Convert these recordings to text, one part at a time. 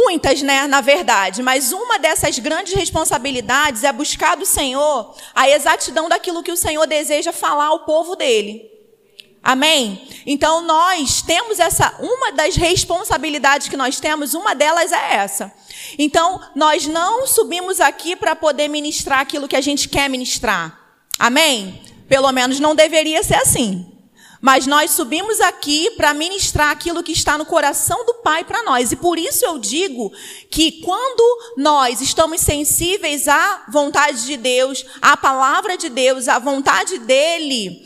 muitas, né, na verdade, mas uma dessas grandes responsabilidades é buscar do Senhor a exatidão daquilo que o Senhor deseja falar ao povo dele. Amém? Então nós temos uma das responsabilidades que nós temos, uma delas é essa. Então nós não subimos aqui para poder ministrar aquilo que a gente quer ministrar. Amém? Pelo menos não deveria ser assim. Mas nós subimos aqui para ministrar aquilo que está no coração do Pai para nós. E por isso eu digo que quando nós estamos sensíveis à vontade de Deus, à palavra de Deus, à vontade dEle,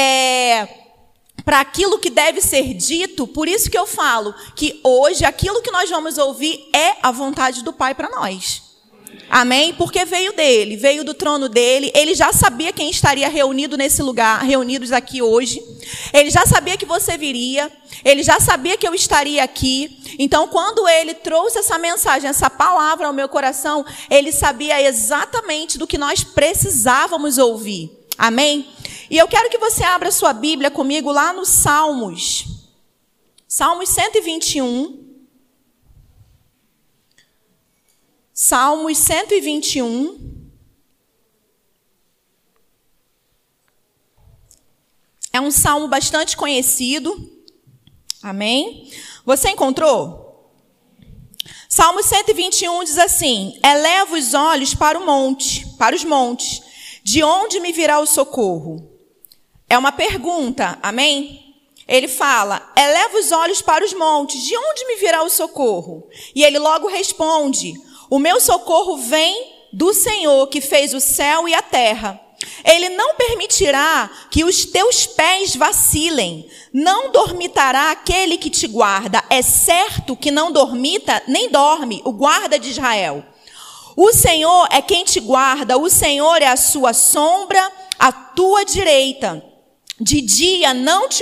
para aquilo que deve ser dito, por isso que eu falo que hoje aquilo que nós vamos ouvir é a vontade do Pai para nós. Amém? Porque veio dele, veio do trono dele. Ele já sabia quem estaria reunido nesse lugar, reunidos aqui hoje. Ele já sabia que você viria. Ele já sabia que eu estaria aqui. Então, quando ele trouxe essa mensagem, essa palavra ao meu coração, ele sabia exatamente do que nós precisávamos ouvir. Amém? E eu quero que você abra sua Bíblia comigo lá no Salmos. Salmos 121. Salmos 121. É um salmo bastante conhecido. Amém? Você encontrou? Salmo 121 diz assim: eleva os olhos para os montes. De onde me virá o socorro? É uma pergunta, amém? Ele fala, eleva os olhos para os montes. De onde me virá o socorro? E ele logo responde, o meu socorro vem do Senhor que fez o céu e a terra. Ele não permitirá que os teus pés vacilem. Não dormitará aquele que te guarda. É certo que não dormita, nem dorme o guarda de Israel. O Senhor é quem te guarda. O Senhor é a sua sombra, a tua direita. De dia não te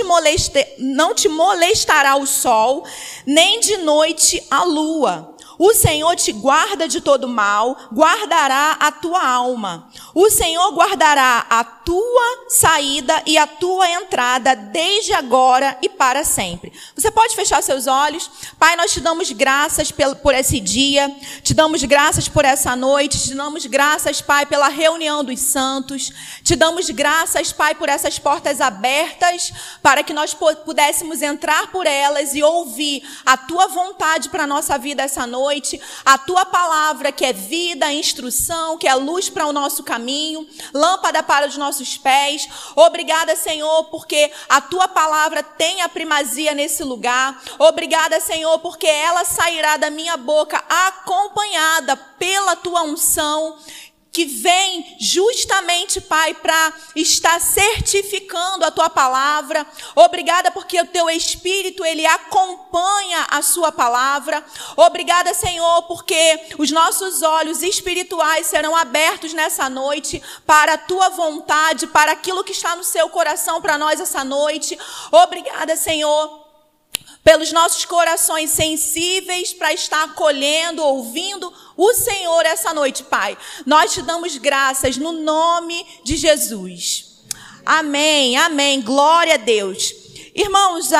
molestará o sol, nem de noite a lua. O Senhor te guarda de todo mal, guardará a tua alma. O Senhor guardará a tua saída e a tua entrada desde agora e para sempre. Você pode fechar seus olhos? Pai, nós te damos graças por esse dia, te damos graças por essa noite, te damos graças, Pai, pela reunião dos santos, te damos graças, Pai, por essas portas abertas, para que nós pudéssemos entrar por elas e ouvir a tua vontade para a nossa vida essa noite. A tua palavra que é vida, instrução, que é luz para o nosso caminho, lâmpada para os nossos pés. Obrigada, Senhor, porque a tua palavra tem a primazia nesse lugar. Obrigada, Senhor, porque ela sairá da minha boca acompanhada pela tua unção, que vem justamente, Pai, para estar certificando a tua palavra. Obrigada porque o teu Espírito, ele acompanha a sua palavra. Obrigada, Senhor, porque os nossos olhos espirituais serão abertos nessa noite para a tua vontade, para aquilo que está no seu coração para nós essa noite. Obrigada, Senhor, pelos nossos corações sensíveis para estar acolhendo, ouvindo o Senhor essa noite, Pai. Nós te damos graças no nome de Jesus. Amém, amém. Glória a Deus. Irmãos,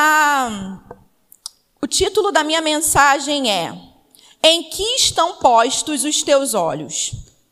o título da minha mensagem é: em que estão postos os teus olhos?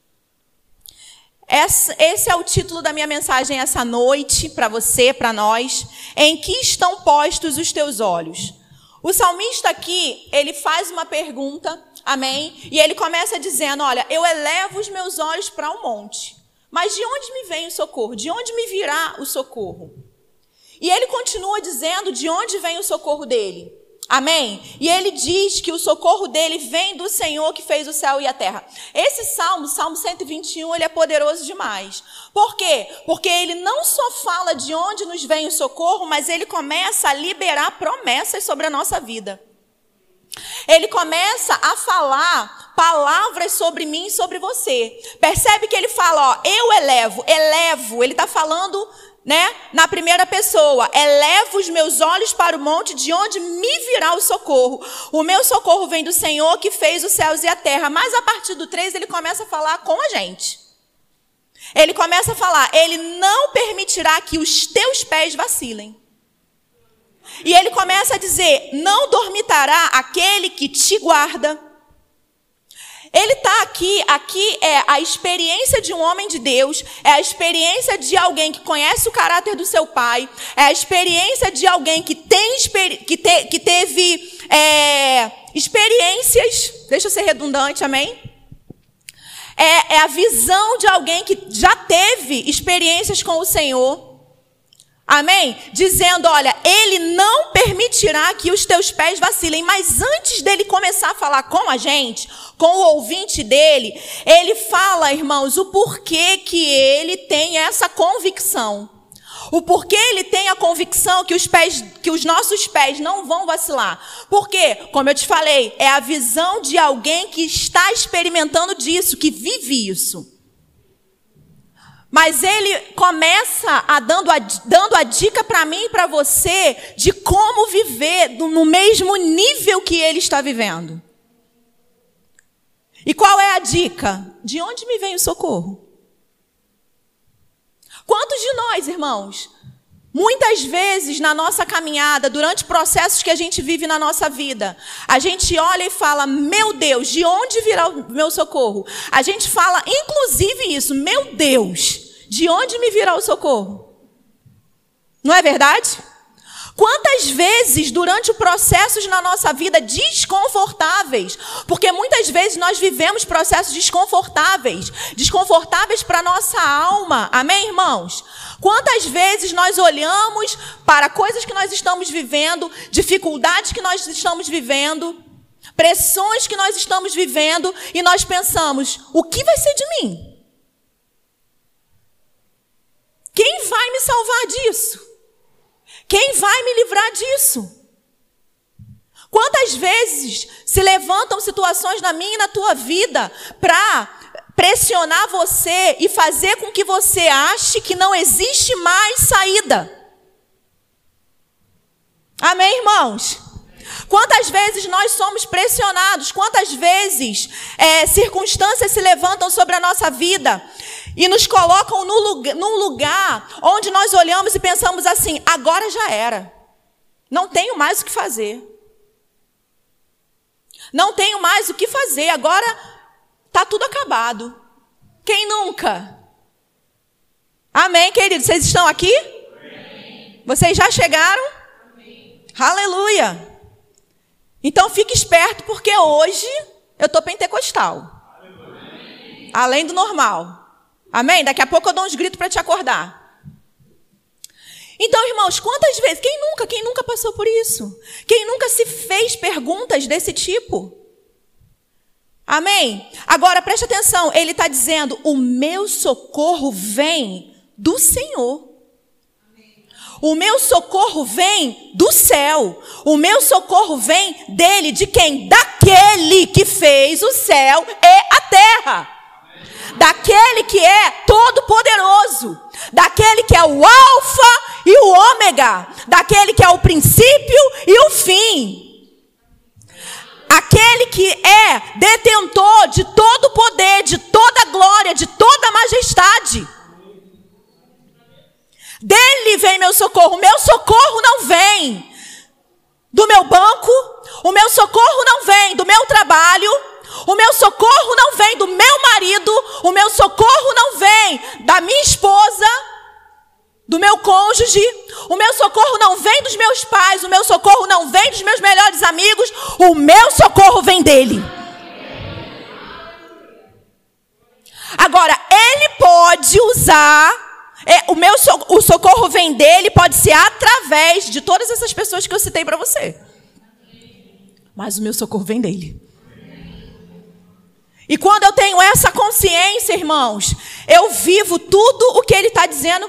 Esse é o título da minha mensagem essa noite, para você, para nós. Em que estão postos os teus olhos? O salmista aqui, ele faz uma pergunta, amém? E ele começa dizendo, olha, eu elevo os meus olhos para o monte. Mas de onde me vem o socorro? De onde me virá o socorro? E ele continua dizendo de onde vem o socorro dele. Amém? E ele diz que o socorro dele vem do Senhor que fez o céu e a terra. Esse salmo, Salmo 121, ele é poderoso demais. Por quê? Porque ele não só fala de onde nos vem o socorro, mas ele começa a liberar promessas sobre a nossa vida. Ele começa a falar palavras sobre mim e sobre você. Percebe que ele fala, ó, eu elevo, ele está falando, né, na primeira pessoa, elevo os meus olhos para o monte, de onde me virá o socorro. O meu socorro vem do Senhor que fez os céus e a terra. Mas a partir do 3 ele começa a falar com a gente. Ele começa a falar, ele não permitirá que os teus pés vacilem. E ele começa a dizer, não dormitará aquele que te guarda. Ele está aqui é a experiência de um homem de Deus, é a experiência de alguém que conhece o caráter do seu pai, é a experiência de alguém que teve experiências, deixa eu ser redundante, amém? É a visão de alguém que já teve experiências com o Senhor. Amém? Dizendo, olha, Ele não permitirá que os teus pés vacilem. Mas antes dele começar a falar com a gente, com o ouvinte dele, ele fala, irmãos, o porquê que ele tem essa convicção. O porquê ele tem a convicção que os nossos pés não vão vacilar. Porque, como eu te falei, é a visão de alguém que está experimentando disso, que vive isso. Mas ele começa dando a dica para mim e para você de como viver no mesmo nível que ele está vivendo. E qual é a dica? De onde me vem o socorro? Quantos de nós, irmãos, muitas vezes na nossa caminhada, durante processos que a gente vive na nossa vida, a gente olha e fala, meu Deus, de onde virá o meu socorro? A gente fala, inclusive isso, meu Deus, de onde me virá o socorro? Não é verdade? Quantas vezes durante processos na nossa vida desconfortáveis, porque muitas vezes nós vivemos processos desconfortáveis para a nossa alma, amém, irmãos? Quantas vezes nós olhamos para coisas que nós estamos vivendo, dificuldades que nós estamos vivendo, pressões que nós estamos vivendo, e nós pensamos, o que vai ser de mim? Quem vai me salvar disso? Quem vai me livrar disso? Quantas vezes se levantam situações na minha e na tua vida para pressionar você e fazer com que você ache que não existe mais saída? Amém, irmãos? Quantas vezes nós somos pressionados? Quantas vezes circunstâncias se levantam sobre a nossa vida e nos colocam num lugar onde nós olhamos e pensamos assim, agora já era. Não tenho mais o que fazer. Não tenho mais o que fazer. Agora está tudo acabado. Quem nunca? Amém, queridos? Vocês estão aqui? Amém. Vocês já chegaram? Amém. Aleluia. Então fique esperto, porque hoje eu estou pentecostal. Amém. Além do normal. Amém? Daqui a pouco eu dou uns gritos para te acordar. Então, irmãos, quantas vezes? Quem nunca passou por isso? Quem nunca se fez perguntas desse tipo? Amém? Agora, preste atenção. Ele está dizendo, o meu socorro vem do Senhor. O meu socorro vem do céu. O meu socorro vem dele. De quem? Daquele que fez o céu e a terra. Daquele que é todo-poderoso, daquele que é o alfa e o ômega, daquele que é o princípio e o fim, aquele que é detentor de todo o poder, de toda a glória, de toda a majestade. Dele vem meu socorro não vem do meu banco, o meu socorro não vem do meu trabalho, o meu socorro não vem do meu marido, o meu socorro não vem da minha esposa, do meu cônjuge, o meu socorro não vem dos meus pais, o meu socorro não vem dos meus melhores amigos, o meu socorro vem dele. Agora, ele pode usar, o socorro vem dele, pode ser através de todas essas pessoas que eu citei para você. Mas o meu socorro vem dele. E quando eu tenho essa consciência, irmãos, eu vivo tudo o que ele está dizendo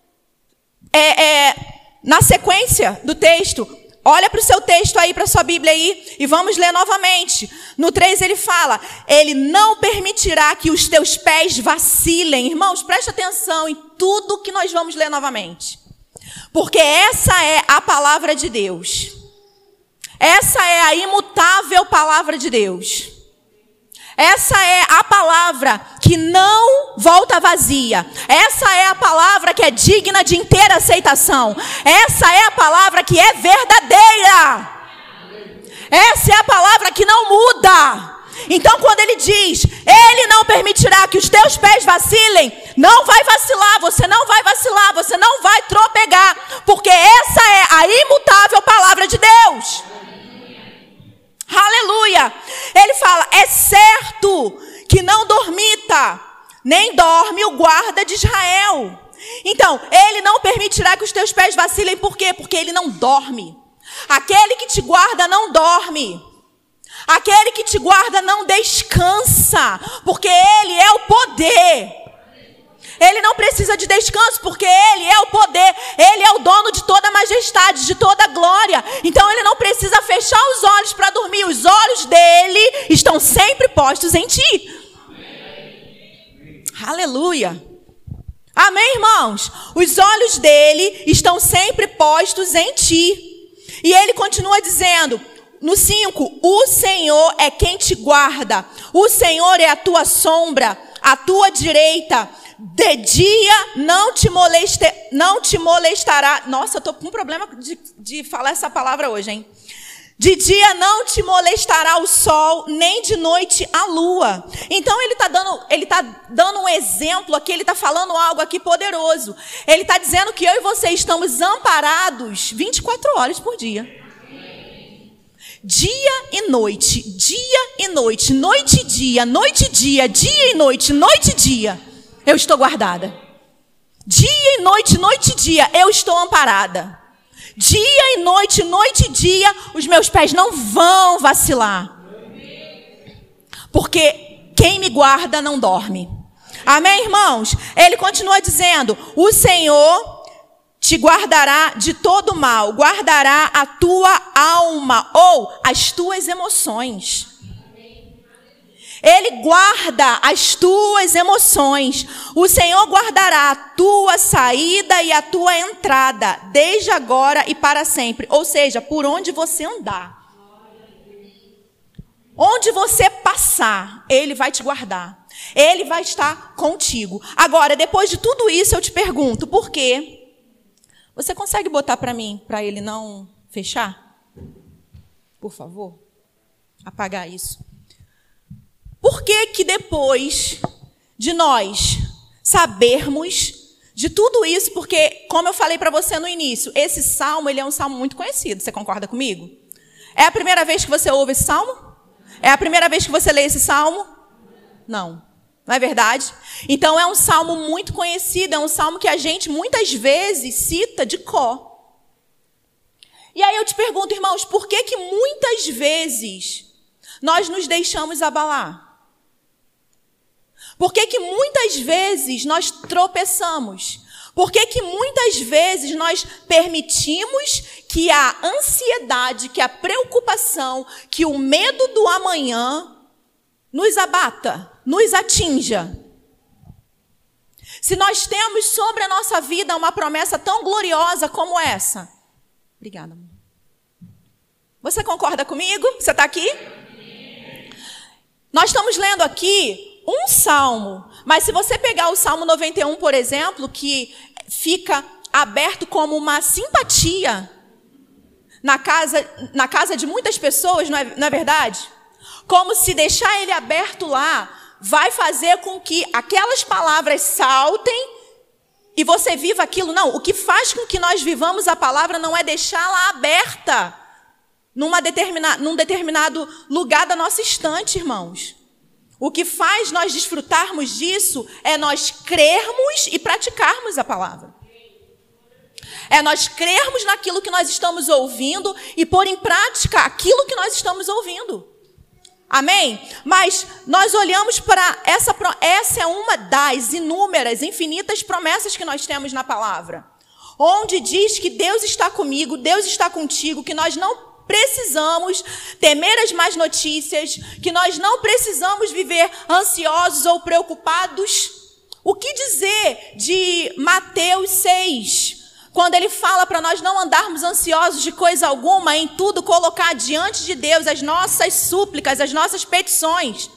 na sequência do texto. Olha para o seu texto aí, para a sua Bíblia aí, e vamos ler novamente. No 3 ele fala, ele não permitirá que os teus pés vacilem. Irmãos, preste atenção em tudo que nós vamos ler novamente. Porque essa é a palavra de Deus. Essa é a imutável palavra de Deus. Essa é a palavra que não volta vazia. Essa é a palavra que é digna de inteira aceitação. Essa é a palavra que é verdadeira. Essa é a palavra que não muda. Então, quando ele diz, ele não permitirá que os teus pés vacilem, não vai vacilar, você não vai vacilar, você não vai tropegar, porque essa é a imutável palavra de Deus. Aleluia. Ele fala, é certo que não dormita, nem dorme o guarda de Israel. Então, ele não permitirá que os teus pés vacilem, por quê? Porque ele não dorme. Aquele que te guarda não dorme. Aquele que te guarda não descansa, porque ele é o poder. Ele não precisa de descanso, porque ele é o poder. Ele é o dono de toda a majestade, de toda a glória. Então ele não precisa fechar os olhos para dormir. Os olhos dele estão sempre postos em ti. Aleluia. Amém, irmãos? Os olhos dele estão sempre postos em ti. E ele continua dizendo, no 5, o Senhor é quem te guarda. O Senhor é a tua sombra, a tua direita. De dia não te molestará. Nossa, eu estou com um problema de falar essa palavra hoje, hein? De dia não te molestará o sol, nem de noite a lua. Então ele está dando um exemplo aqui, ele está falando algo aqui poderoso. Ele está dizendo que eu e você estamos amparados 24 horas por dia. Dia e noite, noite e dia, dia e noite e dia. Eu estou guardada. Dia e noite e dia, eu estou amparada. Dia e noite e dia, os meus pés não vão vacilar. Porque quem me guarda não dorme. Amém, irmãos? Ele continua dizendo, o Senhor te guardará de todo mal, guardará a tua alma ou as tuas emoções. Ele guarda as tuas emoções. O Senhor guardará a tua saída e a tua entrada, desde agora e para sempre. Ou seja, por onde você andar. Onde você passar, Ele vai te guardar. Ele vai estar contigo. Agora, depois de tudo isso, eu te pergunto, por quê? Você consegue botar para mim, para ele não fechar? Por favor? Apagar isso. Por que depois de nós sabermos de tudo isso, porque, como eu falei para você no início, esse salmo, ele é um salmo muito conhecido, você concorda comigo? É a primeira vez que você ouve esse salmo? É a primeira vez que você lê esse salmo? Não. Não é verdade? Então é um salmo muito conhecido, é um salmo que a gente muitas vezes cita de cor. E aí eu te pergunto, irmãos, por que muitas vezes nós nos deixamos abalar? Por que muitas vezes nós tropeçamos? Por que muitas vezes nós permitimos que a ansiedade, que a preocupação, que o medo do amanhã nos abata, nos atinja? Se nós temos sobre a nossa vida uma promessa tão gloriosa como essa. Obrigada, amor. Você concorda comigo? Você está aqui? Nós estamos lendo aqui um salmo, mas se você pegar o Salmo 91, por exemplo, que fica aberto como uma simpatia na casa de muitas pessoas, não é verdade? Como se deixar ele aberto lá vai fazer com que aquelas palavras saltem e você viva aquilo. Não, o que faz com que nós vivamos a palavra não é deixá-la aberta num determinado lugar da nossa estante, irmãos. O que faz nós desfrutarmos disso é nós crermos e praticarmos a palavra. É nós crermos naquilo que nós estamos ouvindo e pôr em prática aquilo que nós estamos ouvindo. Amém? Mas nós olhamos para essa é uma das inúmeras, infinitas promessas que nós temos na palavra. Onde diz que Deus está comigo, Deus está contigo, que nós não precisamos temer as más notícias, que nós não precisamos viver ansiosos ou preocupados. O que dizer de Mateus 6, quando ele fala para nós não andarmos ansiosos de coisa alguma, em tudo colocar diante de Deus as nossas súplicas, as nossas petições.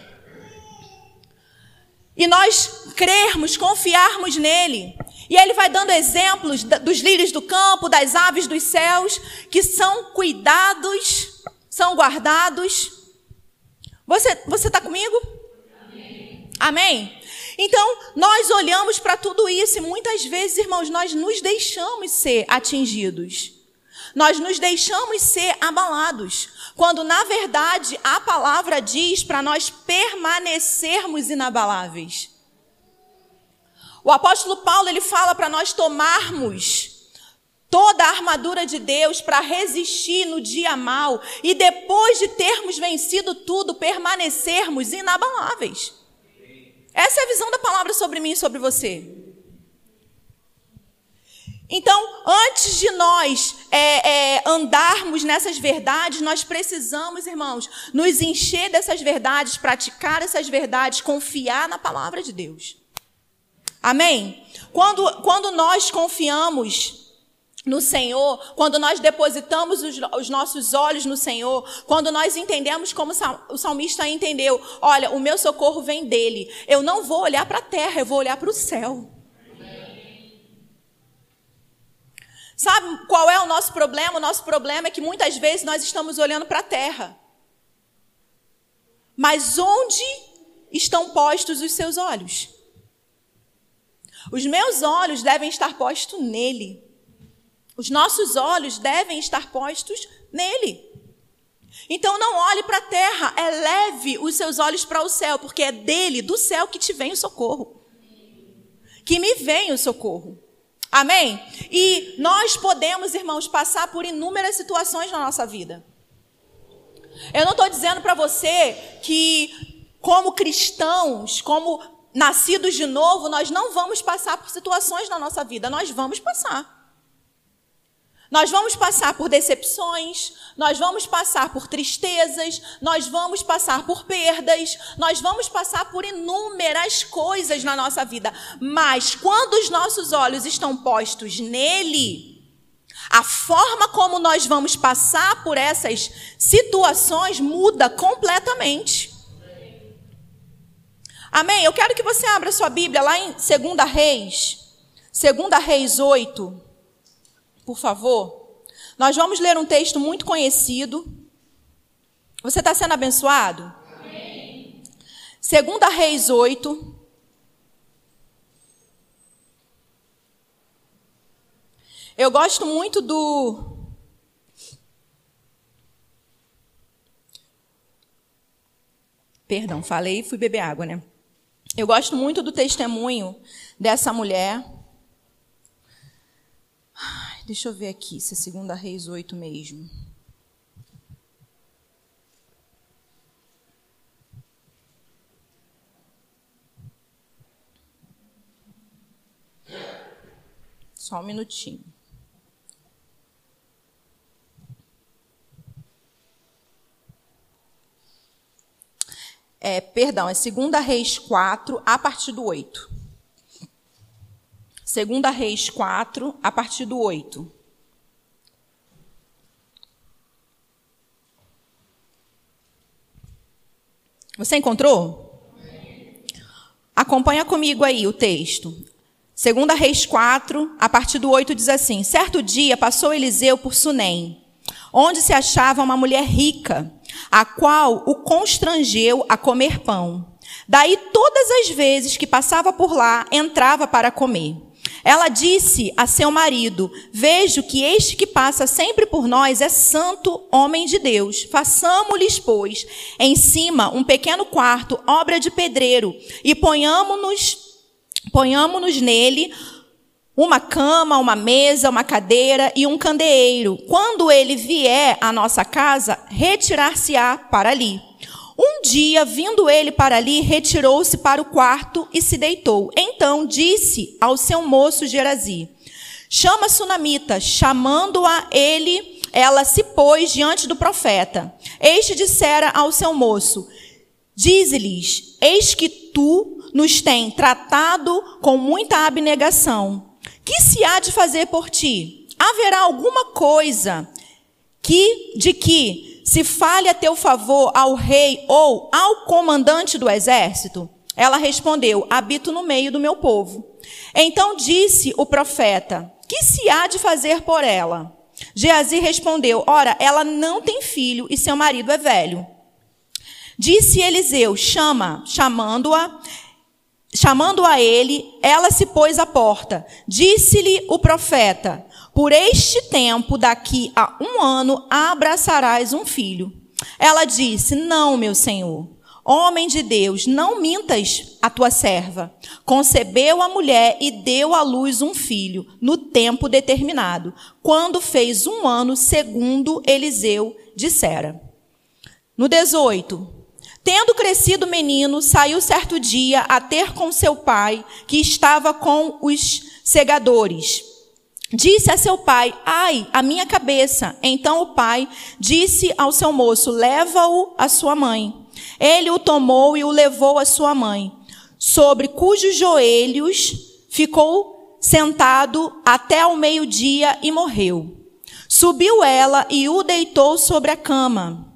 E nós crermos, confiarmos nele. E ele vai dando exemplos dos lírios do campo, das aves dos céus, que são cuidados, são guardados Você está comigo? Amém? Então, nós olhamos para tudo isso e muitas vezes, irmãos, nós nos deixamos ser atingidos. Nós nos deixamos ser abalados. Quando, na verdade, a palavra diz para nós permanecermos inabaláveis. O apóstolo Paulo, ele fala para nós tomarmos toda a armadura de Deus para resistir no dia mau e depois de termos vencido tudo, permanecermos inabaláveis. Essa é a visão da palavra sobre mim e sobre você. Então, antes de nós andarmos nessas verdades, nós precisamos, irmãos, nos encher dessas verdades, praticar essas verdades, confiar na palavra de Deus. Amém? Quando nós confiamos no Senhor, quando nós depositamos os nossos olhos no Senhor, quando nós entendemos como o salmista entendeu, olha, o meu socorro vem dele, eu não vou olhar para a terra, eu vou olhar para o céu. Sabe qual é o nosso problema? O nosso problema é que muitas vezes nós estamos olhando para a terra. Mas onde estão postos os seus olhos? Os meus olhos devem estar postos nele. Os nossos olhos devem estar postos nele. Então não olhe para a terra, eleve os seus olhos para o céu, porque é dele, do céu, que te vem o socorro. Que me vem o socorro. Amém? E nós podemos, irmãos, passar por inúmeras situações na nossa vida. Eu não estou dizendo para você que, como cristãos, como nascidos de novo, nós não vamos passar por situações na nossa vida. Nós vamos passar. Nós vamos passar por decepções, nós vamos passar por tristezas, nós vamos passar por perdas, nós vamos passar por inúmeras coisas na nossa vida. Mas quando os nossos olhos estão postos nele, a forma como nós vamos passar por essas situações muda completamente. Amém? Eu quero que você abra sua Bíblia lá em 2 Reis 8. Por favor, nós vamos ler um texto muito conhecido. Você está sendo abençoado? Amém. 2 Reis 8. Eu gosto muito do... Perdão, falei e fui beber água, né? Eu gosto muito do testemunho dessa mulher. Deixa eu ver aqui, se é 2 Reis 8 mesmo. Só um minutinho. Perdão, é 2 Reis 4, a partir do 8. 2 Reis 4, a partir do 8. Você encontrou? Acompanha comigo aí o texto. 2 Reis 4, a partir do 8, diz assim: certo dia passou Eliseu por Sunem, onde se achava uma mulher rica, a qual o constrangeu a comer pão. Daí, todas as vezes que passava por lá, entrava para comer. Ela disse a seu marido: vejo que este que passa sempre por nós é santo homem de Deus. Façamo-lhes, pois, em cima um pequeno quarto, obra de pedreiro, e ponhamo-nos nele uma cama, uma mesa, uma cadeira e um candeeiro. Quando ele vier à nossa casa, retirar-se-á para ali. Um dia, vindo ele para ali, retirou-se para o quarto e se deitou. Então disse ao seu moço Geazi: chama a sunamita. Chamando-a ele, ela se pôs diante do profeta. Este dissera ao seu moço: dize-lhes, eis que tu nos tem tratado com muita abnegação. Que se há de fazer por ti? Haverá alguma coisa de que se fale a teu favor ao rei ou ao comandante do exército? Ela respondeu: habito no meio do meu povo. Então disse o profeta: que se há de fazer por ela? Geazi respondeu: ora, ela não tem filho e seu marido é velho. Disse Eliseu, chamando a ele, ela se pôs à porta. Disse-lhe o profeta, por este tempo, daqui a 1 ano, abraçarás um filho. Ela disse, não, meu senhor, homem de Deus, não mintas a tua serva. Concebeu a mulher e deu à luz um filho, no tempo determinado, quando fez 1 ano, segundo Eliseu dissera. No 18, tendo crescido o menino, saiu certo dia a ter com seu pai, que estava com os segadores. Disse a seu pai, ai, a minha cabeça. Então o pai disse ao seu moço, leva-o à sua mãe. Ele o tomou e o levou à sua mãe, sobre cujos joelhos ficou sentado até ao meio-dia e morreu. Subiu ela e o deitou sobre a cama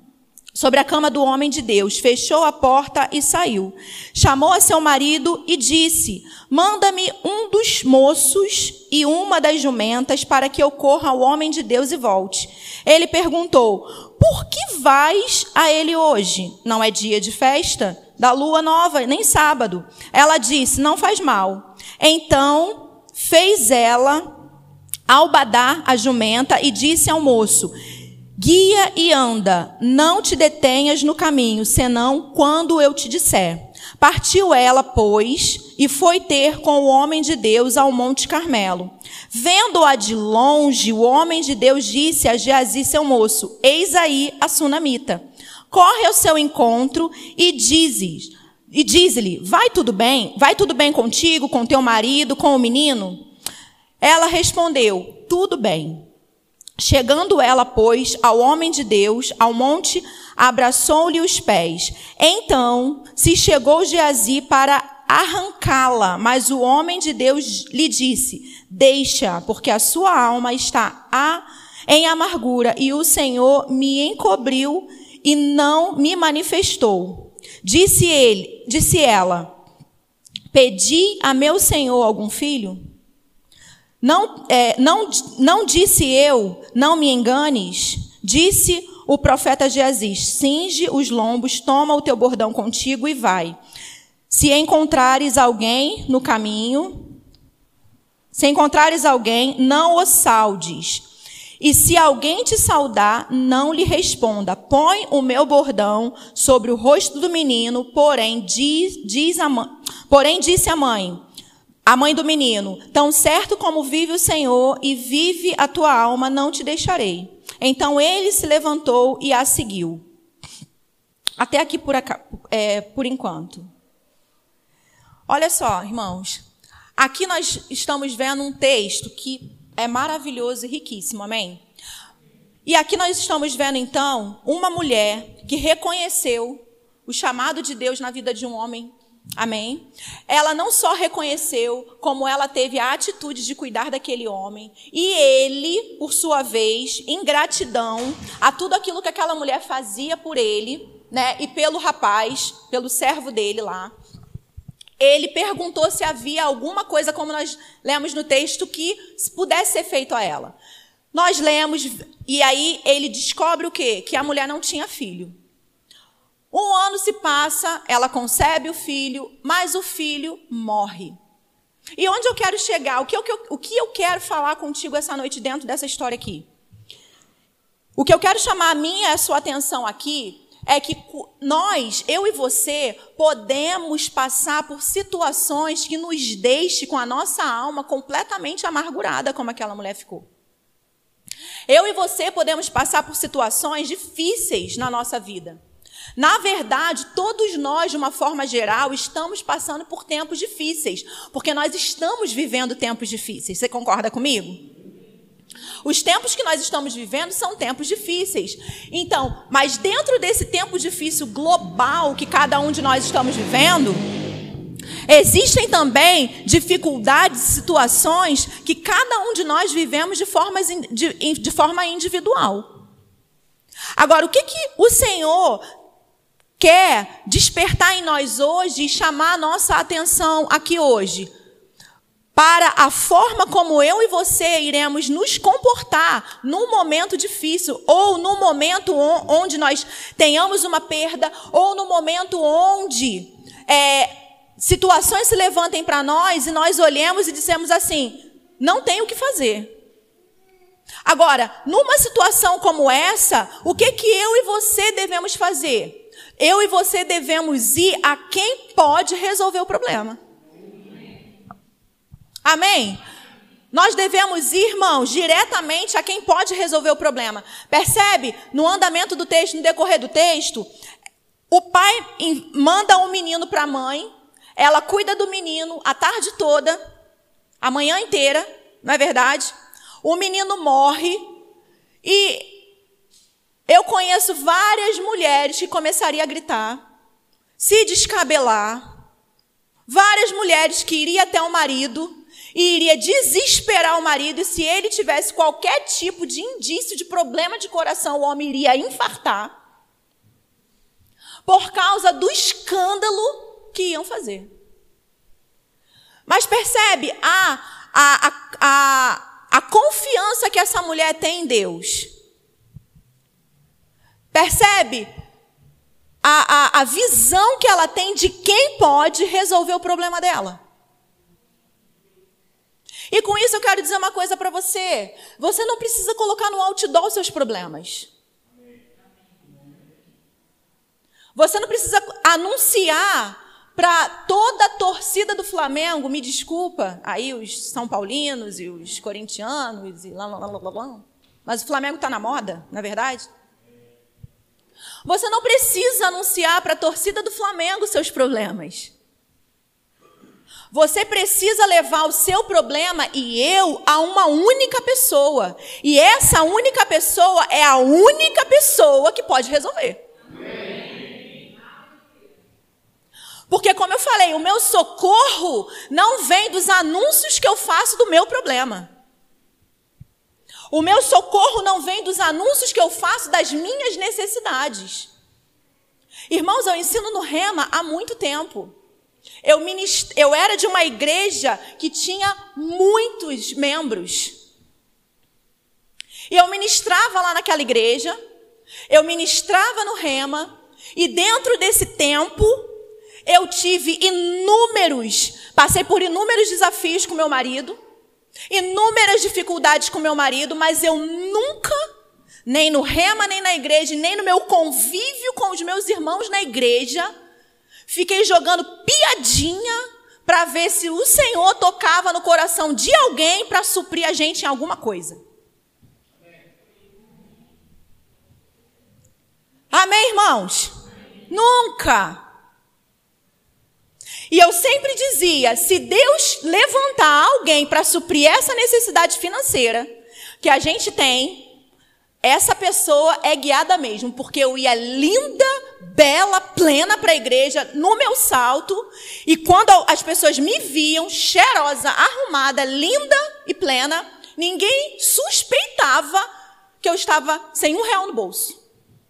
do homem de Deus, fechou a porta e saiu. Chamou a seu marido e disse, manda-me um dos moços e uma das jumentas para que eu corra ao homem de Deus e volte. Ele perguntou, por que vais a ele hoje? Não é dia de festa, da lua nova, nem sábado. Ela disse, não faz mal. Então fez ela albadar a jumenta e disse ao moço, guia e anda, não te detenhas no caminho, senão quando eu te disser. Partiu ela, pois, e foi ter com o homem de Deus ao Monte Carmelo. Vendo-a de longe, o homem de Deus disse a Geazi, seu moço, eis aí a sunamita. Corre ao seu encontro e diz-lhe, vai tudo bem? Vai tudo bem contigo, com teu marido, com o menino? Ela respondeu, tudo bem. Chegando ela, pois, ao homem de Deus, ao monte, abraçou-lhe os pés. Então se chegou Geazi para arrancá-la, mas o homem de Deus lhe disse, deixa, porque a sua alma está em amargura, e o Senhor me encobriu e não me manifestou. Disse ela, pedi a meu Senhor algum filho? Não disse eu, não me enganes? Disse o profeta Geazi, cinge os lombos, toma o teu bordão contigo e vai. Se encontrares alguém no caminho, não o saudes. E se alguém te saudar, não lhe responda. Põe o meu bordão sobre o rosto do menino, porém disse a mãe do menino, tão certo como vive o Senhor e vive a tua alma, não te deixarei. Então ele se levantou e a seguiu. Até aqui por enquanto. Olha só, irmãos. Aqui nós estamos vendo um texto que é maravilhoso e riquíssimo, amém? E aqui nós estamos vendo, então, uma mulher que reconheceu o chamado de Deus na vida de um homem. Amém? Ela não só reconheceu, como ela teve a atitude de cuidar daquele homem. E ele, por sua vez, em gratidão a tudo aquilo que aquela mulher fazia por ele, né, e pelo rapaz, pelo servo dele lá, ele perguntou se havia alguma coisa, como nós lemos no texto, que pudesse ser feito a ela. Nós lemos, e aí ele descobre o quê? Que a mulher não tinha filho. 1 ano se passa, ela concebe o filho, mas o filho morre. E onde eu quero chegar? O que eu quero falar contigo essa noite dentro dessa história aqui? O que eu quero chamar a minha e a sua atenção aqui é que nós, eu e você, podemos passar por situações que nos deixem com a nossa alma completamente amargurada, como aquela mulher ficou. Eu e você podemos passar por situações difíceis na nossa vida. Na verdade, todos nós, de uma forma geral, estamos passando por tempos difíceis, porque nós estamos vivendo tempos difíceis. Você concorda comigo? Os tempos que nós estamos vivendo são tempos difíceis. Então, mas dentro desse tempo difícil global que cada um de nós estamos vivendo, existem também dificuldades, situações que cada um de nós vivemos de forma individual. Agora, o que o Senhor quer despertar em nós hoje e chamar a nossa atenção aqui hoje? para a forma como eu e você iremos nos comportar num momento difícil, ou no momento onde nós tenhamos uma perda, ou no momento onde situações se levantem para nós e nós olhemos e dissemos assim, não tem o que fazer. Agora, numa situação como essa, o que eu e você devemos fazer? Eu e você devemos ir a quem pode resolver o problema. Amém? Nós devemos ir, irmãos, diretamente a quem pode resolver o problema. Percebe? No andamento do texto, no decorrer do texto, o pai manda um menino para a mãe, ela cuida do menino a tarde toda, a manhã inteira, não é verdade? O menino morre e eu conheço várias mulheres que começariam a gritar, se descabelar, várias mulheres que iriam até o marido e iria desesperar o marido, e se ele tivesse qualquer tipo de indício de problema de coração, o homem iria infartar por causa do escândalo que iam fazer. Mas percebe a confiança que essa mulher tem em Deus. Percebe a visão que ela tem de quem pode resolver o problema dela. E com isso eu quero dizer uma coisa para você. Você não precisa colocar no outdoor os seus problemas. Você não precisa anunciar para toda a torcida do Flamengo, me desculpa, aí os São Paulinos e os corintianos e mas o Flamengo está na moda, não é verdade? Você não precisa anunciar para a torcida do Flamengo os seus problemas. Você precisa levar o seu problema a uma única pessoa. E essa única pessoa é a única pessoa que pode resolver. Porque, como eu falei, o meu socorro não vem dos anúncios que eu faço do meu problema. O meu socorro não vem dos anúncios que eu faço das minhas necessidades. Irmãos, eu ensino no Rema há muito tempo. Eu era de uma igreja que tinha muitos membros. E eu ministrava lá naquela igreja, eu ministrava no Rema, e dentro desse tempo, eu passei por inúmeros desafios com meu marido, inúmeras dificuldades com meu marido, mas eu nunca, nem no Rema, nem na igreja, nem no meu convívio com os meus irmãos na igreja, fiquei jogando piadinha para ver se o Senhor tocava no coração de alguém para suprir a gente em alguma coisa. Amém, irmãos? Nunca. E eu sempre dizia, se Deus levantar alguém para suprir essa necessidade financeira que a gente tem, essa pessoa é guiada mesmo, porque eu ia linda, bela, plena para a igreja, no meu salto, e quando as pessoas me viam, cheirosa, arrumada, linda e plena, ninguém suspeitava que eu estava sem R$1 no bolso.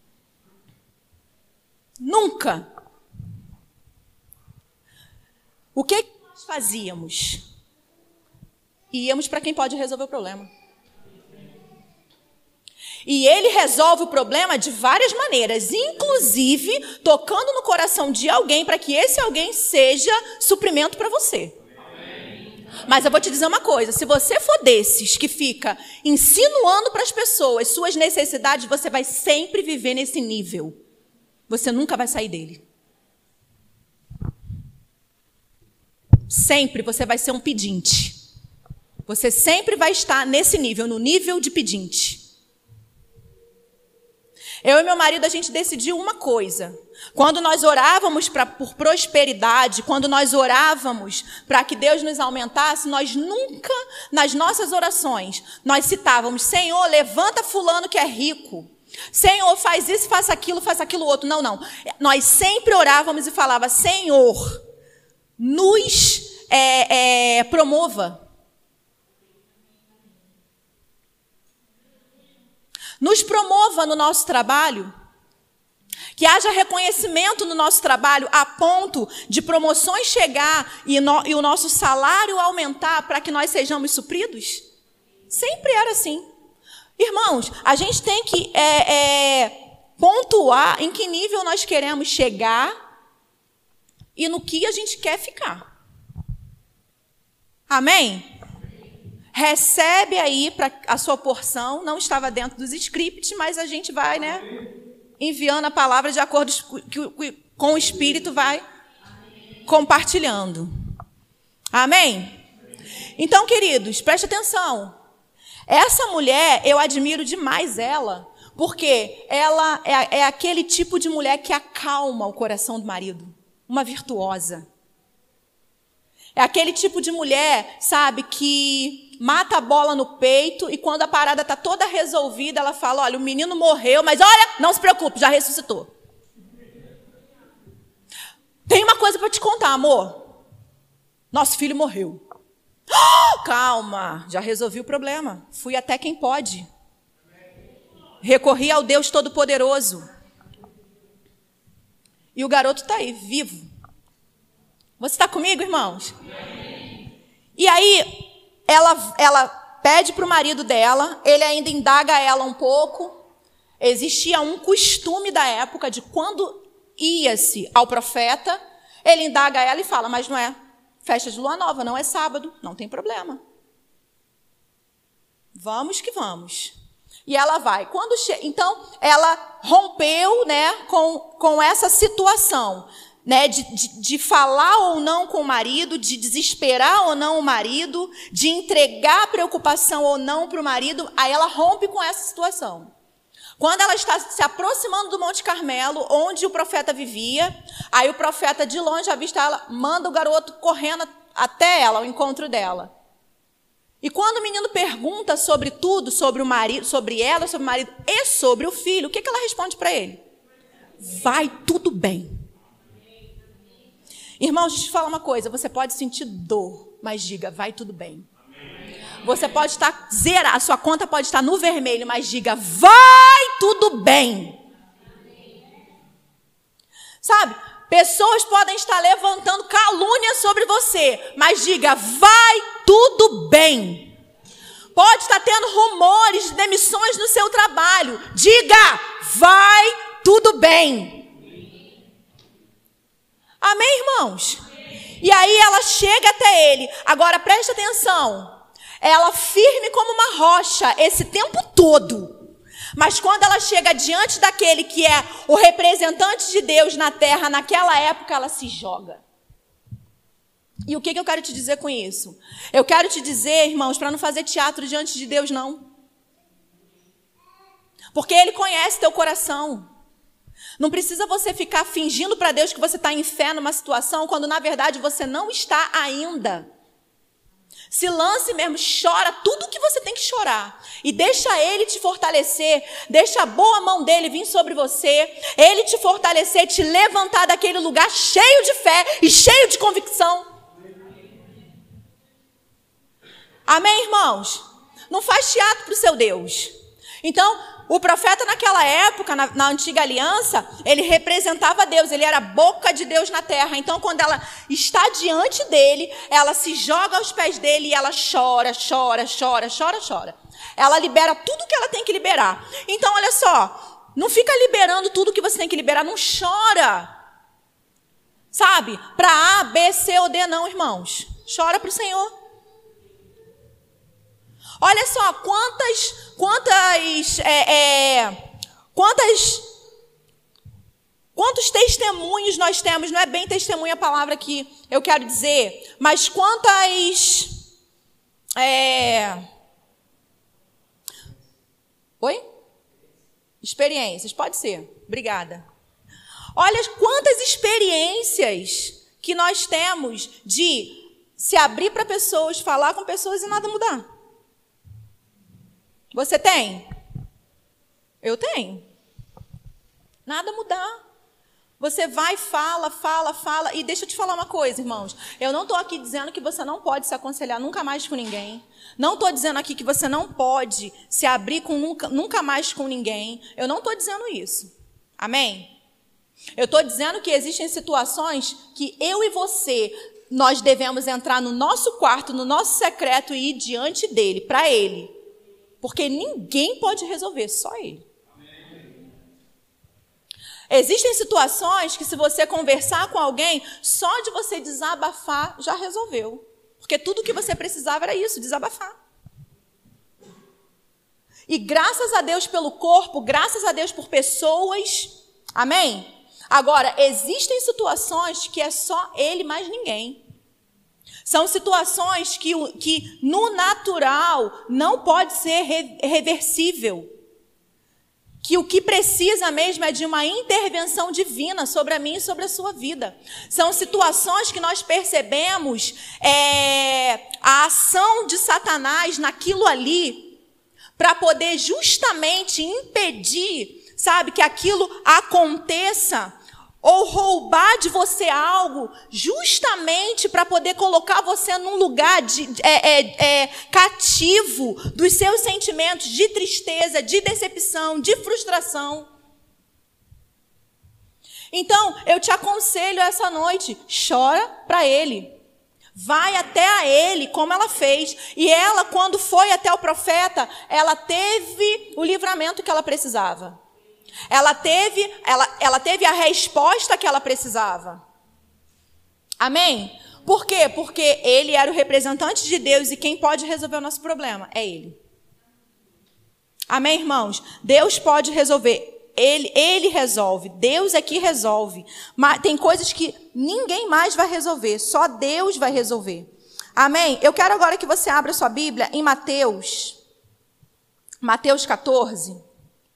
Nunca. O que nós fazíamos? Íamos para quem pode resolver o problema. E ele resolve o problema de várias maneiras, inclusive tocando no coração de alguém para que esse alguém seja suprimento para você. Mas eu vou te dizer uma coisa, se você for desses que fica insinuando para as pessoas suas necessidades, você vai sempre viver nesse nível. Você nunca vai sair dele. Sempre você vai ser um pedinte. Você sempre vai estar nesse nível, no nível de pedinte. Eu e meu marido, a gente decidiu uma coisa. Quando nós orávamos por prosperidade, quando nós orávamos para que Deus nos aumentasse, nós nunca, nas nossas orações, nós citávamos, Senhor, levanta fulano que é rico. Senhor, faz isso, faz aquilo outro. Não, não. Nós sempre orávamos e falávamos, Senhor, nos promova. Nos promova no nosso trabalho, Que haja reconhecimento no nosso trabalho a ponto de promoções chegar e o nosso salário aumentar para que nós sejamos supridos? Sempre era assim. Irmãos, a gente tem que pontuar em que nível nós queremos chegar e no que a gente quer ficar. Amém? Recebe aí para a sua porção. Não estava dentro dos scripts, mas a gente vai, enviando a palavra de acordo com o Espírito, vai compartilhando. Amém? Então, queridos, preste atenção. Essa mulher, eu admiro demais ela, porque ela é aquele tipo de mulher que acalma o coração do marido. Uma virtuosa. É aquele tipo de mulher, sabe, que mata a bola no peito e quando a parada está toda resolvida, ela fala, olha, o menino morreu, mas olha, não se preocupe, já ressuscitou. Tem uma coisa para te contar, amor. Nosso filho morreu. Calma, já resolvi o problema. Fui até quem pode. Recorri ao Deus Todo-Poderoso. E o garoto está aí, vivo. Você está comigo, irmãos? E aí, ela pede para o marido dela, ele ainda indaga ela um pouco. Existia um costume da época de quando ia-se ao profeta, ele indaga ela e fala, mas não é festa de lua nova, não é sábado, não tem problema. Vamos que vamos. E ela vai. Então, ela rompeu, com essa situação, de falar ou não com o marido, de desesperar ou não o marido, de entregar a preocupação ou não para o marido. Aí ela rompe com essa situação. Quando ela está se aproximando do Monte Carmelo, onde o profeta vivia, aí o profeta de longe avista ela, manda o garoto correndo até ela, ao encontro dela. E quando o menino pergunta sobre tudo, sobre o marido, sobre ela, sobre o marido e sobre o filho, o que ela responde para ele? Vai tudo bem. Irmãos, deixa eu te falar uma coisa, você pode sentir dor, mas diga, vai tudo bem. Você pode estar zerado, a sua conta pode estar no vermelho, mas diga, vai tudo bem. Sabe, pessoas podem estar levantando calúnia sobre você, mas diga, vai tudo bem. Pode estar tendo rumores de demissões no seu trabalho, diga, vai tudo bem. Amém, irmãos? E aí ela chega até ele. Agora preste atenção. Ela firme como uma rocha esse tempo todo. Mas quando ela chega diante daquele que é o representante de Deus na terra, naquela época ela se joga. E o que eu quero te dizer com isso? Eu quero te dizer, irmãos, para não fazer teatro diante de Deus, não. Porque Ele conhece teu coração. Não precisa você ficar fingindo para Deus que você está em fé numa situação, quando na verdade você não está ainda. Se lance mesmo, chora tudo o que você tem que chorar. E deixa Ele te fortalecer, deixa a boa mão dEle vir sobre você, Ele te fortalecer, te levantar daquele lugar cheio de fé e cheio de convicção. Amém, irmãos? Não faz teatro para o seu Deus. Então, o profeta naquela época, na antiga aliança, ele representava Deus, ele era a boca de Deus na terra. Então, quando ela está diante dele, ela se joga aos pés dele e ela chora, chora, chora, chora, chora. Ela libera tudo que ela tem que liberar. Então, olha só, não fica liberando tudo que você tem que liberar, não chora. Sabe? Para A, B, C ou D não, irmãos. Chora para o Senhor. Olha só, quantos testemunhos nós temos, não é bem testemunho a palavra que eu quero dizer, mas quantas... Experiências, pode ser, obrigada. Olha quantas experiências que nós temos de se abrir para pessoas, falar com pessoas e nada mudar. Você tem? Eu tenho. Nada mudar. Você vai, fala, e deixa eu te falar uma coisa, irmãos. Eu não estou aqui dizendo que você não pode se aconselhar nunca mais com ninguém. Não estou dizendo aqui que você não pode se abrir com nunca mais com ninguém. Eu não estou dizendo isso. Amém? Eu estou dizendo que existem situações que eu e você, nós devemos entrar no nosso quarto, no nosso secreto e ir diante dele, para ele. Porque ninguém pode resolver, só ele. Existem situações que se você conversar com alguém, só de você desabafar já resolveu. Porque tudo que você precisava era isso, desabafar. E graças a Deus pelo corpo, graças a Deus por pessoas, amém? Agora, existem situações que é só ele mais ninguém. São situações que no natural não pode ser reversível. Que o que precisa mesmo é de uma intervenção divina sobre a minha e sobre a sua vida. São situações que nós percebemos a ação de Satanás naquilo ali para poder justamente impedir, sabe, que aquilo aconteça ou roubar de você algo justamente para poder colocar você num lugar cativo dos seus sentimentos de tristeza, de decepção, de frustração. Então, eu te aconselho essa noite, chora para ele. Vai até a ele, como ela fez. E ela, quando foi até o profeta, ela teve o livramento que ela precisava. Ela teve a resposta que ela precisava. Amém? Por quê? Porque ele era o representante de Deus e quem pode resolver o nosso problema é ele. Amém, irmãos? Deus pode resolver. Ele resolve. Deus é que resolve. Mas tem coisas que ninguém mais vai resolver. Só Deus vai resolver. Amém? Eu quero agora que você abra sua Bíblia em Mateus 14.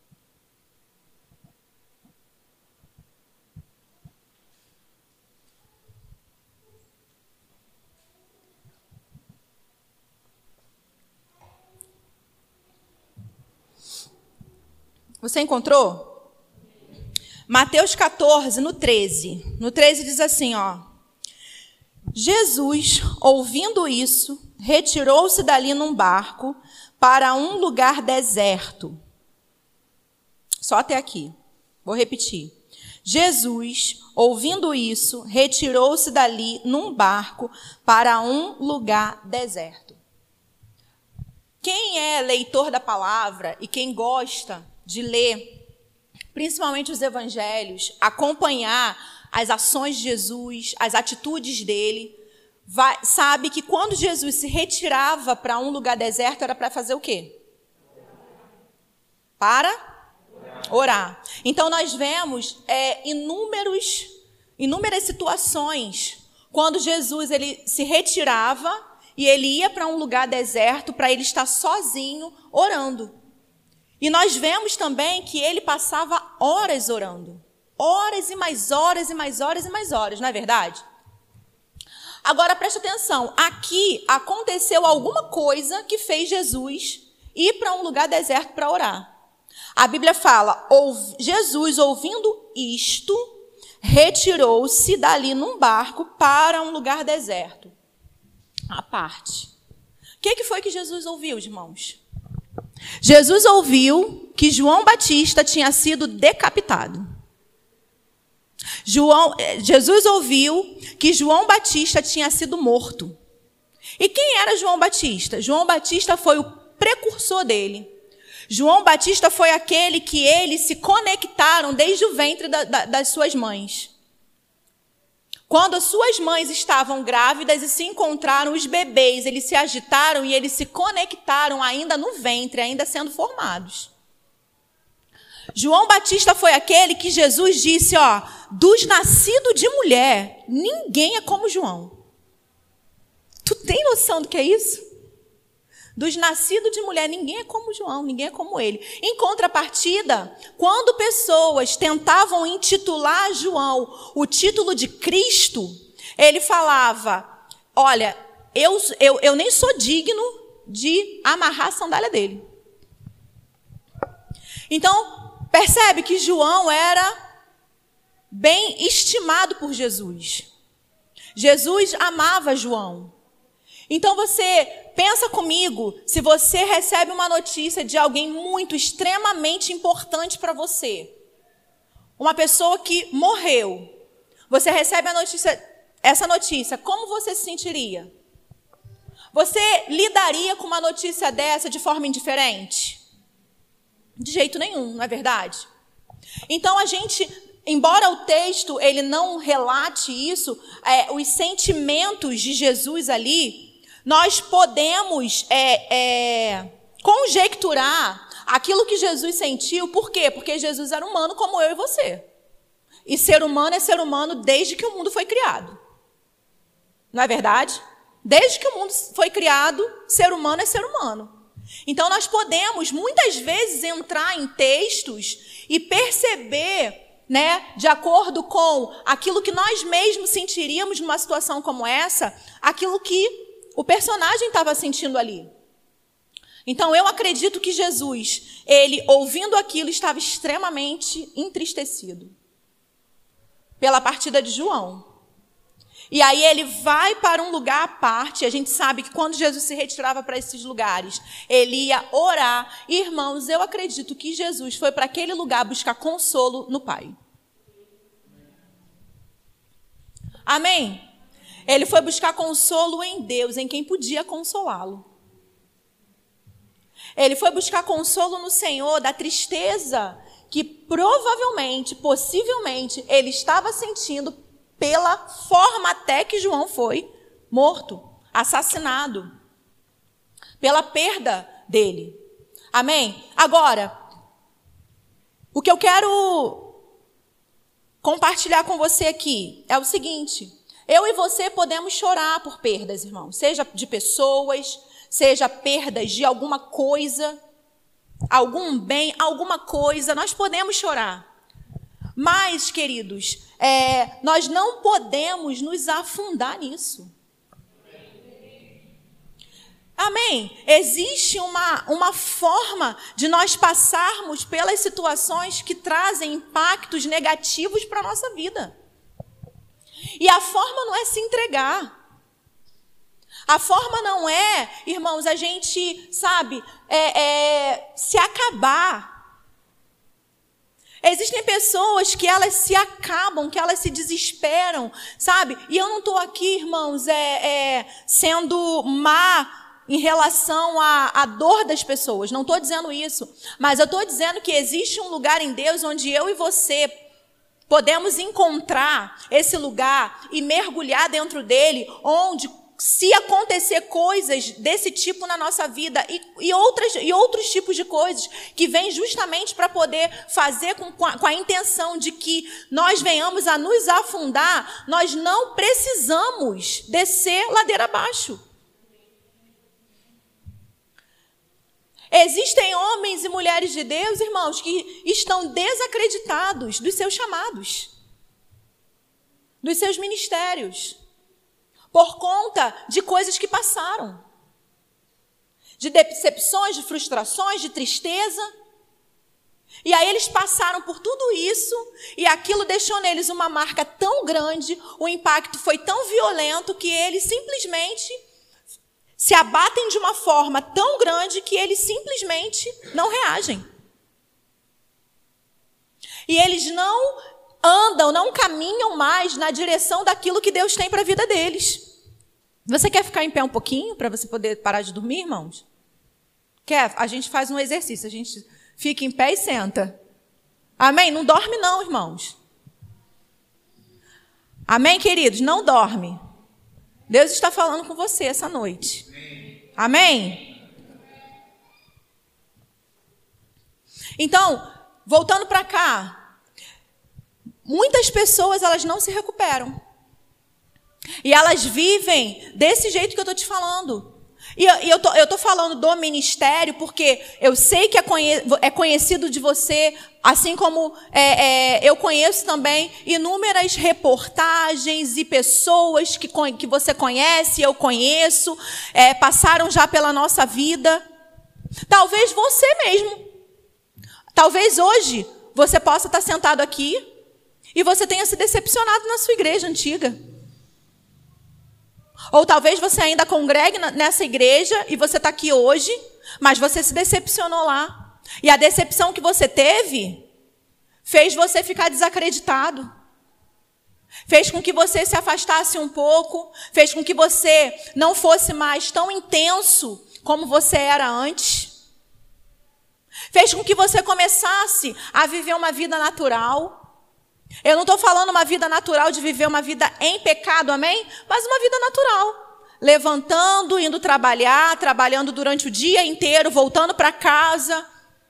Você encontrou? Mateus 14, no 13. No 13 diz assim, ó. Jesus, ouvindo isso, retirou-se dali num barco para um lugar deserto. Só até aqui. Vou repetir. Jesus, ouvindo isso, retirou-se dali num barco para um lugar deserto. Quem é leitor da palavra e quem gosta de ler, principalmente os evangelhos, acompanhar as ações de Jesus, as atitudes dele, sabe que quando Jesus se retirava para um lugar deserto, era para fazer o quê? Para orar. Então nós vemos inúmeras situações quando Jesus ele se retirava e ele ia para um lugar deserto para ele estar sozinho orando. E nós vemos também que ele passava horas orando. Horas e mais horas e mais horas e mais horas, não é verdade? Agora preste atenção, aqui aconteceu alguma coisa que fez Jesus ir para um lugar deserto para orar. A Bíblia fala, Jesus ouvindo isto, retirou-se dali num barco para um lugar deserto. À parte. O que foi que Jesus ouviu, irmãos? Jesus ouviu que João Batista tinha sido decapitado. Jesus ouviu que João Batista tinha sido morto. E quem era João Batista? João Batista foi o precursor dele. João Batista foi aquele que eles se conectaram desde o ventre das suas mães. Quando as suas mães estavam grávidas e se encontraram os bebês, eles se agitaram e eles se conectaram ainda no ventre, ainda sendo formados. João Batista foi aquele que Jesus disse, ó, dos nascidos de mulher, ninguém é como João. Tu tem noção do que é isso? Dos nascidos de mulher, ninguém é como João, ninguém é como ele. Em contrapartida, quando pessoas tentavam intitular João o título de Cristo, ele falava, olha, eu nem sou digno de amarrar a sandália dele. Então, percebe que João era bem estimado por Jesus. Jesus amava João. Então você pensa comigo, se você recebe uma notícia de alguém muito, extremamente importante para você, uma pessoa que morreu, você recebe essa notícia, como você se sentiria? Você lidaria com uma notícia dessa de forma indiferente? De jeito nenhum, não é verdade? Então embora o texto ele não relate isso, os sentimentos de Jesus ali, nós podemos conjecturar aquilo que Jesus sentiu. Por quê? Porque Jesus era humano como eu e você. E ser humano é ser humano desde que o mundo foi criado. Não é verdade? Desde que o mundo foi criado, ser humano é ser humano. Então nós podemos muitas vezes entrar em textos e perceber, de acordo com aquilo que nós mesmos sentiríamos numa situação como essa, aquilo que o personagem estava sentindo ali. Então eu acredito que Jesus, ele ouvindo aquilo, estava extremamente entristecido pela partida de João. E aí ele vai para um lugar à parte. A gente sabe que quando Jesus se retirava para esses lugares, ele ia orar. E, irmãos, eu acredito que Jesus foi para aquele lugar buscar consolo no Pai. Amém? Ele foi buscar consolo em Deus, em quem podia consolá-lo. Ele foi buscar consolo no Senhor da tristeza que provavelmente, possivelmente, ele estava sentindo pela forma até que João foi morto, assassinado, pela perda dele. Amém? Agora, o que eu quero compartilhar com você aqui é o seguinte: eu e você podemos chorar por perdas, irmãos, seja de pessoas, seja perdas de alguma coisa, algum bem, alguma coisa, nós podemos chorar. Mas, queridos, nós não podemos nos afundar nisso. Amém? Existe uma forma de nós passarmos pelas situações que trazem impactos negativos para a nossa vida. E a forma não é se entregar. A forma não é, irmãos, a gente, se acabar. Existem pessoas que elas se acabam, que elas se desesperam, E eu não estou aqui, irmãos, sendo má em relação à dor das pessoas. Não estou dizendo isso. Mas eu estou dizendo que existe um lugar em Deus onde eu e você podemos encontrar esse lugar e mergulhar dentro dele, onde, se acontecer coisas desse tipo na nossa vida e outros tipos de coisas que vêm justamente para poder fazer com a intenção de que nós venhamos a nos afundar, nós não precisamos descer ladeira abaixo. Existem homens e mulheres de Deus, irmãos, que estão desacreditados dos seus chamados, dos seus ministérios, por conta de coisas que passaram, de decepções, de frustrações, de tristeza. E aí eles passaram por tudo isso e aquilo deixou neles uma marca tão grande, o impacto foi tão violento que eles simplesmente se abatem de uma forma tão grande que eles simplesmente não reagem. E eles não caminham mais na direção daquilo que Deus tem para a vida deles. Você quer ficar em pé um pouquinho para você poder parar de dormir, irmãos? Quer? A gente faz um exercício, a gente fica em pé e senta. Amém? Não dorme não, irmãos. Amém, queridos? Não dorme. Deus está falando com você essa noite. Amém? Então, voltando para cá, muitas pessoas, elas não se recuperam. E elas vivem desse jeito que eu estou te falando. E eu estou falando do ministério porque eu sei que é conhecido de você, assim como eu conheço também inúmeras reportagens e pessoas que você conhece, eu conheço, passaram já pela nossa vida. Talvez você mesmo. Talvez hoje você possa estar sentado aqui e você tenha se decepcionado na sua igreja antiga. Ou talvez você ainda congregue nessa igreja e você está aqui hoje, mas você se decepcionou lá. E a decepção que você teve Fez você ficar desacreditado. Fez com que você se afastasse um pouco. Fez com que você não fosse mais tão intenso como você era antes. Fez com que você começasse a viver uma vida natural. Eu não estou falando uma vida natural de viver uma vida em pecado, amém? Mas uma vida natural. Levantando, indo trabalhar, trabalhando durante o dia inteiro, voltando para casa.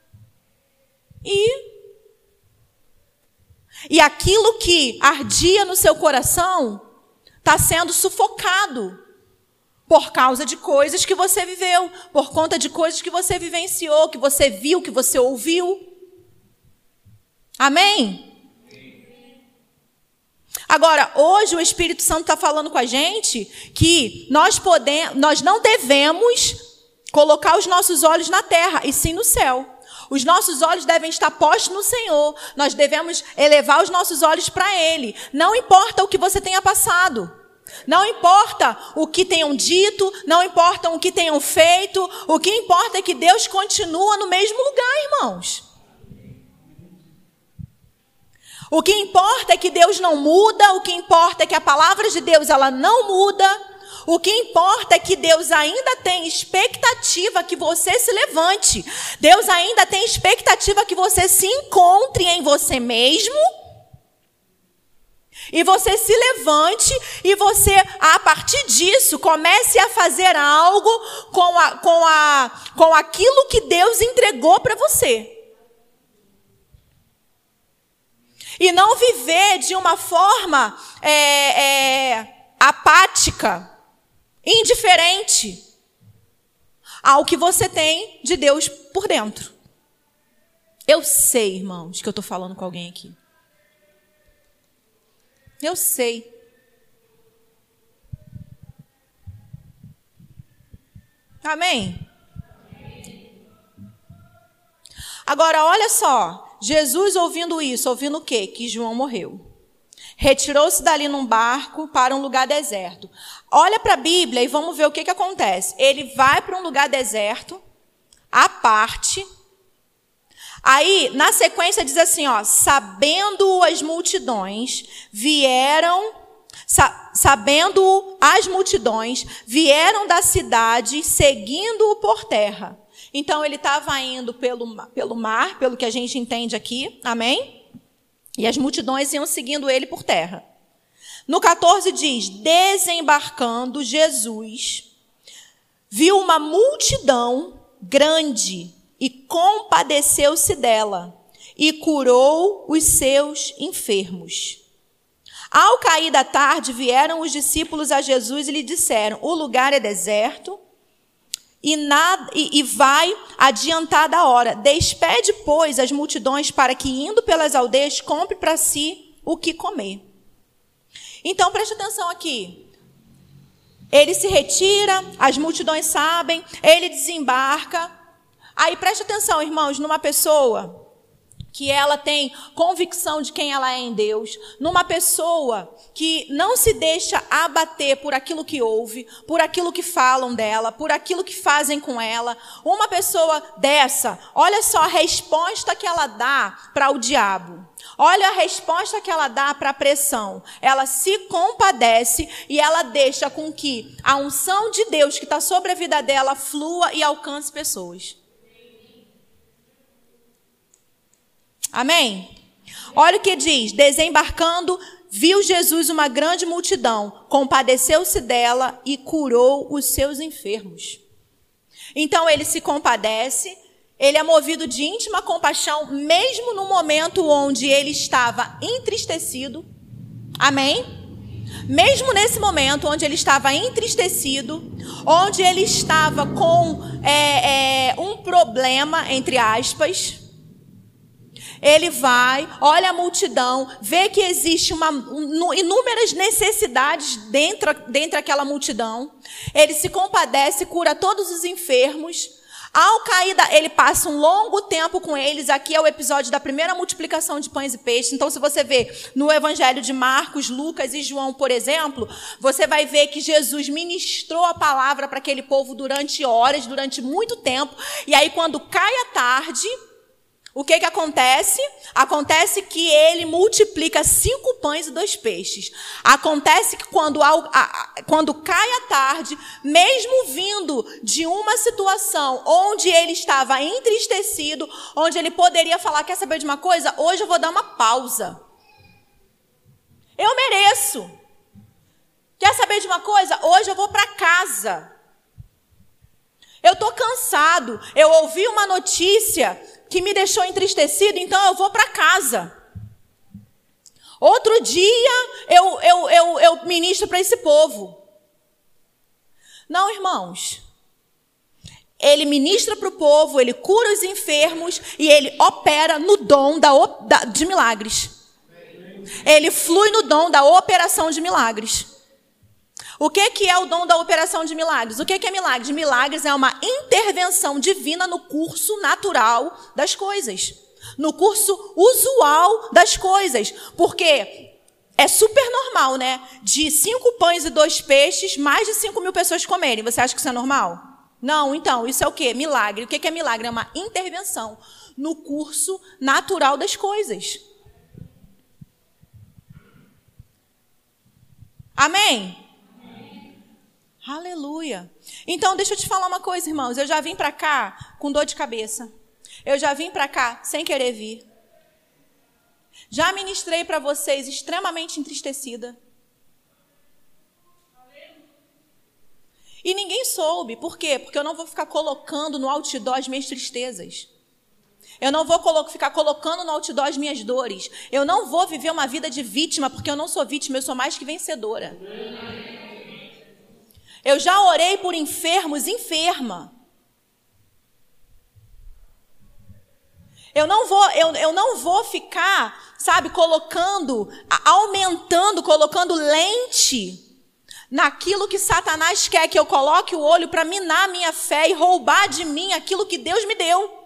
E aquilo que ardia no seu coração está sendo sufocado por causa de coisas que você viveu, por conta de coisas que você vivenciou, que você viu, que você ouviu. Amém? Agora, hoje o Espírito Santo está falando com a gente que nós não devemos colocar os nossos olhos na terra, e sim no céu. Os nossos olhos devem estar postos no Senhor. Nós devemos elevar os nossos olhos para Ele. Não importa o que você tenha passado. Não importa o que tenham dito. Não importa o que tenham feito. O que importa é que Deus continua no mesmo lugar, irmãos. O que importa é que Deus não muda. O que importa é que a palavra de Deus ela não muda. O que importa é que Deus ainda tem expectativa que você se levante. Deus ainda tem expectativa que você se encontre em você mesmo. E você se levante e você, a partir disso, comece a fazer algo com aquilo que Deus entregou para você. E não viver de uma forma apática. Indiferente ao que você tem de Deus por dentro. Eu sei, irmãos, que eu estou falando com alguém aqui. Eu sei. Amém? Agora, olha só. Jesus ouvindo isso, ouvindo o quê? Que João morreu. Retirou-se dali num barco para um lugar deserto. Olha para a Bíblia e vamos ver o que acontece. Ele vai para um lugar deserto, à parte. Aí, na sequência, diz assim, ó, sabendo as multidões, vieram da cidade, seguindo-o por terra. Então, ele estava indo pelo mar, pelo que a gente entende aqui, amém? E as multidões iam seguindo ele por terra. No 14 diz, desembarcando Jesus, viu uma multidão grande e compadeceu-se dela e curou os seus enfermos. Ao cair da tarde, vieram os discípulos a Jesus e lhe disseram, o lugar é deserto e vai adiantada a hora. Despede, pois, as multidões para que, indo pelas aldeias, compre para si o que comer. Então, preste atenção aqui. Ele se retira, as multidões sabem, ele desembarca. Aí, preste atenção, irmãos, numa pessoa que ela tem convicção de quem ela é em Deus, numa pessoa que não se deixa abater por aquilo que ouve, por aquilo que falam dela, por aquilo que fazem com ela. Uma pessoa dessa, olha só a resposta que ela dá para o diabo. Olha a resposta que ela dá para a pressão. Ela se compadece e ela deixa com que a unção de Deus que está sobre a vida dela flua e alcance pessoas. Amém? Olha o que diz, desembarcando, viu Jesus uma grande multidão, compadeceu-se dela e curou os seus enfermos. Então ele se compadece, ele é movido de íntima compaixão, mesmo no momento onde ele estava entristecido. Amém? Mesmo nesse momento onde ele estava entristecido, onde ele estava com um problema, entre aspas, ele vai, olha a multidão, vê que existe inúmeras necessidades dentro daquela multidão. Ele se compadece, cura todos os enfermos. Ao cair, ele passa um longo tempo com eles. Aqui é o episódio da primeira multiplicação de pães e peixes. Então, se você vê no Evangelho de Marcos, Lucas e João, por exemplo, você vai ver que Jesus ministrou a palavra para aquele povo durante horas, durante muito tempo. E aí, quando cai a tarde, O que acontece? Acontece que ele multiplica 5 pães e 2 peixes. Acontece que quando cai a tarde, mesmo vindo de uma situação onde ele estava entristecido, onde ele poderia falar, quer saber de uma coisa? Hoje eu vou dar uma pausa. Eu mereço. Quer saber de uma coisa? Hoje eu vou para casa. Eu estou cansado. Eu ouvi uma notícia que me deixou entristecido, então eu vou para casa. Outro dia eu ministro para esse povo. Não, irmãos. Ele ministra para o povo, ele cura os enfermos e ele opera no dom de milagres. Ele flui no dom da operação de milagres. O que é o dom da operação de milagres? O que é milagres? Milagres é uma intervenção divina no curso natural das coisas. No curso usual das coisas. Porque é super normal, né? De 5 pães e 2 peixes, mais de 5.000 pessoas comerem. Você acha que isso é normal? Não, então, isso é o quê? Milagre. O que é milagre? É uma intervenção no curso natural das coisas. Amém? Aleluia. Então, deixa eu te falar uma coisa, irmãos. Eu já vim para cá com dor de cabeça. Eu já vim para cá sem querer vir. Já ministrei para vocês extremamente entristecida. E ninguém soube. Por quê? Porque eu não vou ficar colocando no outdoor as minhas tristezas. Eu não vou ficar colocando no outdoor as minhas dores. Eu não vou viver uma vida de vítima, porque eu não sou vítima, eu sou mais que vencedora. Eu já orei por enfermos, enferma. Eu não vou ficar, sabe, colocando lente naquilo que Satanás quer que eu coloque o olho para minar a minha fé e roubar de mim aquilo que Deus me deu.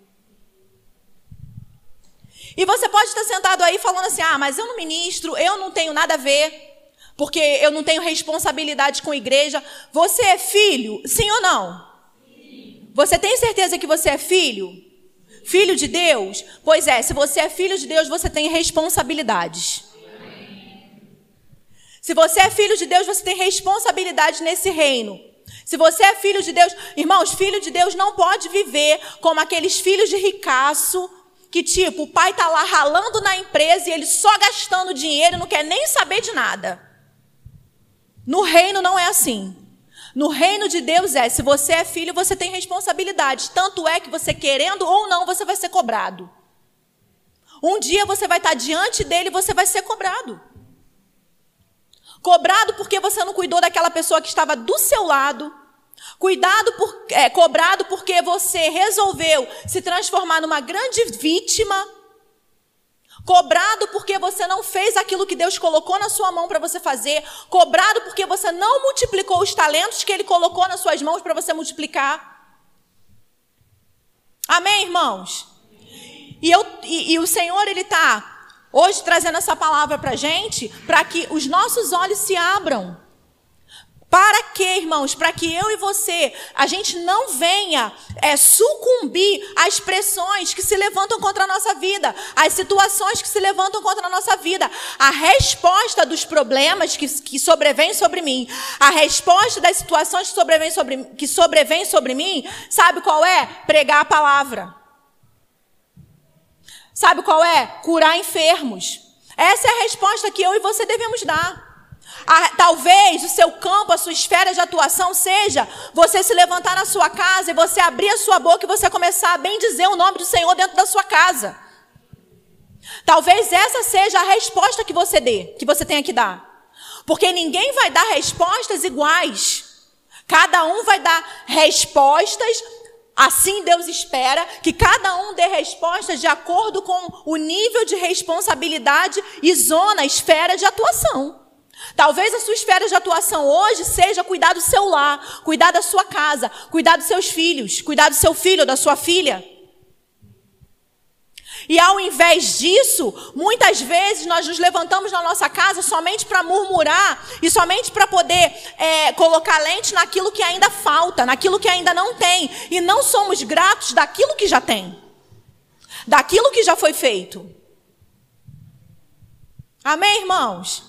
E você pode estar sentado aí falando assim, mas eu não ministro, eu não tenho nada a ver. Porque eu não tenho responsabilidade com a igreja. Você é filho? Sim ou não? Sim. Você tem certeza que você é filho? Filho de Deus? Pois é, se você é filho de Deus, você tem responsabilidades. Se você é filho de Deus, você tem responsabilidade nesse reino. Se você é filho de Deus... Irmãos, filho de Deus não pode viver como aqueles filhos de ricaço, que tipo, o pai está lá ralando na empresa e ele só gastando dinheiro e não quer nem saber de nada. No reino não é assim. No reino de Deus se você é filho, você tem responsabilidade. Tanto é que você querendo ou não, você vai ser cobrado. Um dia você vai estar diante dele e você vai ser cobrado. Cobrado porque você não cuidou daquela pessoa que estava do seu lado. Cobrado porque você resolveu se transformar numa grande vítima. Cobrado porque você não fez aquilo que Deus colocou na sua mão para você fazer. Cobrado porque você não multiplicou os talentos que Ele colocou nas suas mãos para você multiplicar. Amém, irmãos? E o Senhor, Ele está hoje trazendo essa palavra para a gente, para que os nossos olhos se abram. Para quê, irmãos? Para que eu e você, a gente não venha sucumbir às pressões que se levantam contra a nossa vida, às situações que se levantam contra a nossa vida. A resposta dos problemas que sobrevêm sobre mim, a resposta das situações que sobrevêm sobre mim, sabe qual é? Pregar a palavra. Sabe qual é? Curar enfermos. Essa é a resposta que eu e você devemos dar. Talvez o seu campo, a sua esfera de atuação seja você se levantar na sua casa e você abrir a sua boca e você começar a bendizer o nome do Senhor dentro da sua casa. Talvez essa seja a resposta que você tenha que dar. Porque ninguém vai dar respostas iguais. Cada um vai dar respostas, assim Deus espera que cada um dê respostas de acordo com o nível de responsabilidade e zona, esfera de atuação. Talvez a sua esfera de atuação hoje seja cuidar do seu lar, cuidar da sua casa, cuidar dos seus filhos, cuidar do seu filho ou da sua filha. E ao invés disso, muitas vezes nós nos levantamos na nossa casa somente para murmurar e somente para poder colocar lente naquilo que ainda falta, naquilo que ainda não tem. E não somos gratos daquilo que já tem. daquilo que já foi feito. Amém, irmãos?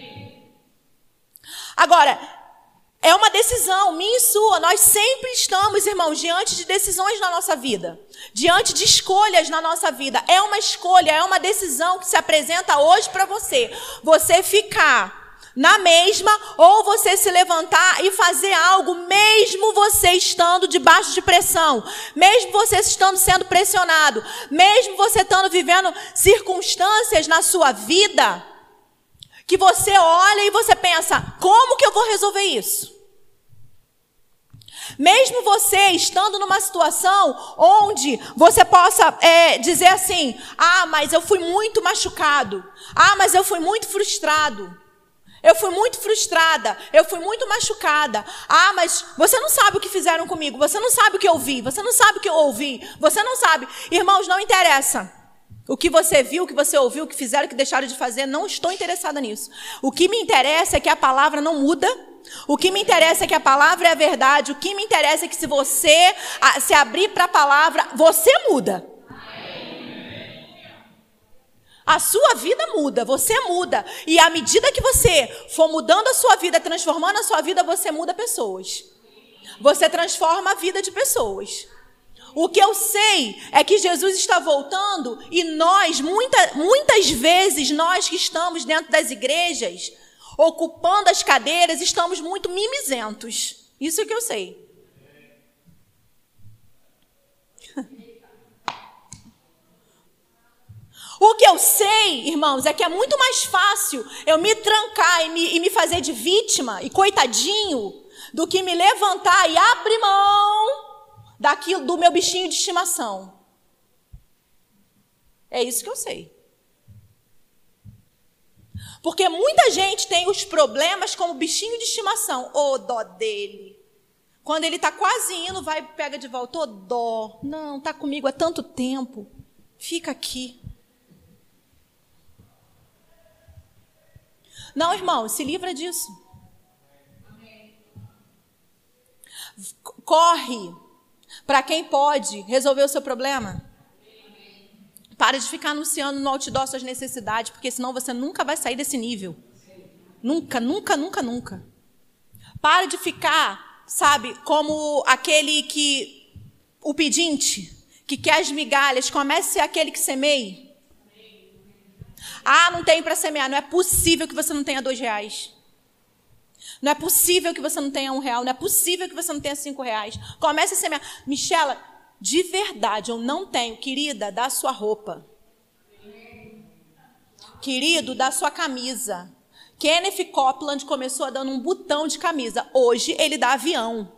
Agora, é uma decisão minha e sua. Nós sempre estamos, irmãos, diante de decisões na nossa vida. Diante de escolhas na nossa vida. É uma escolha, é uma decisão que se apresenta hoje para você. Você ficar na mesma ou você se levantar e fazer algo, mesmo você estando debaixo de pressão. Mesmo você estando sendo pressionado. Mesmo você estando vivendo circunstâncias na sua vida que você olha e você pensa, como que eu vou resolver isso? Mesmo você estando numa situação onde você possa dizer assim, mas eu fui muito machucado. Mas eu fui muito frustrado. Eu fui muito frustrada. Eu fui muito machucada. Mas você não sabe o que fizeram comigo. Você não sabe o que eu vi. Você não sabe o que eu ouvi. Você não sabe. Irmãos, não interessa. O que você viu, o que você ouviu, o que fizeram, o que deixaram de fazer, não estou interessada nisso. O que me interessa é que a palavra não muda. O que me interessa é que a palavra é a verdade. O que me interessa é que se você se abrir para a palavra, você muda. A sua vida muda, você muda. E à medida que você for mudando a sua vida, transformando a sua vida, você muda pessoas. Você transforma a vida de pessoas. O que eu sei é que Jesus está voltando e nós, muitas vezes, nós que estamos dentro das igrejas, ocupando as cadeiras, estamos muito mimizentos. Isso é que eu sei. O que eu sei, irmãos, é que é muito mais fácil eu me trancar e me fazer de vítima e coitadinho do que me levantar e abrir mão do meu bichinho de estimação. É isso que eu sei. Porque muita gente tem os problemas como bichinho de estimação. Dó dele. Quando ele está quase indo, vai e pega de volta. Dó. Não, está comigo há tanto tempo. Fica aqui. Não, irmão, se livra disso. Corre para quem pode resolver o seu problema. Para de ficar anunciando no outdoor suas necessidades, porque senão você nunca vai sair desse nível. Nunca, nunca, nunca, nunca. Para de ficar, sabe, como o pedinte, que quer as migalhas. Comece a ser aquele que semeie. Não tem para semear. Não é possível que você não tenha R$2. Não é possível que você não tenha R$1. Não é possível que você não tenha R$5. Comece a semear. Michela, de verdade, eu não tenho. Querida, dá a sua roupa. Querido, dá a sua camisa. Kenneth Copeland começou dando um botão de camisa. Hoje, ele dá avião.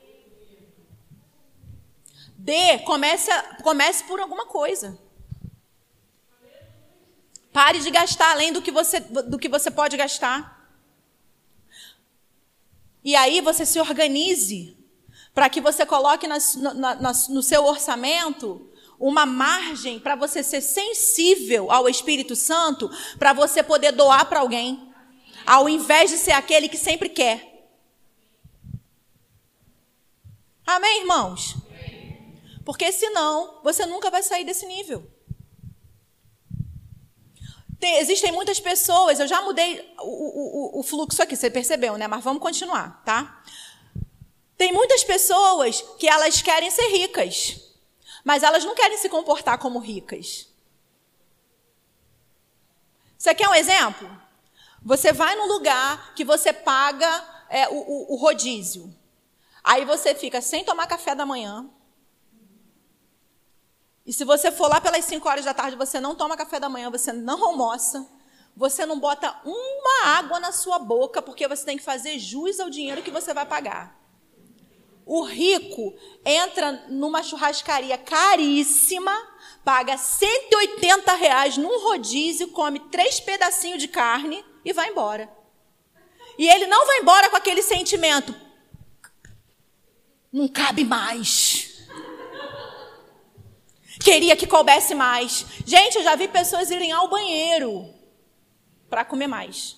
Comece por alguma coisa. Pare de gastar além do que você pode gastar. E aí você se organize para que você coloque no seu orçamento uma margem para você ser sensível ao Espírito Santo, para você poder doar para alguém, ao invés de ser aquele que sempre quer. Amém, irmãos? Porque senão você nunca vai sair desse nível. Existem muitas pessoas, eu já mudei o fluxo aqui, você percebeu, né? Mas vamos continuar, tá? Tem muitas pessoas que elas querem ser ricas, mas elas não querem se comportar como ricas. Você quer um exemplo? Você vai num lugar que você paga o rodízio. Aí você fica sem tomar café da manhã. E se você for lá pelas 5 horas da tarde, você não toma café da manhã, você não almoça, você não bota uma água na sua boca, porque você tem que fazer jus ao dinheiro que você vai pagar. O rico entra numa churrascaria caríssima, paga R$180 num rodízio, come 3 pedacinhos de carne e vai embora. E ele não vai embora com aquele sentimento, não cabe mais. Queria que coubesse mais. Gente, eu já vi pessoas irem ao banheiro para comer mais.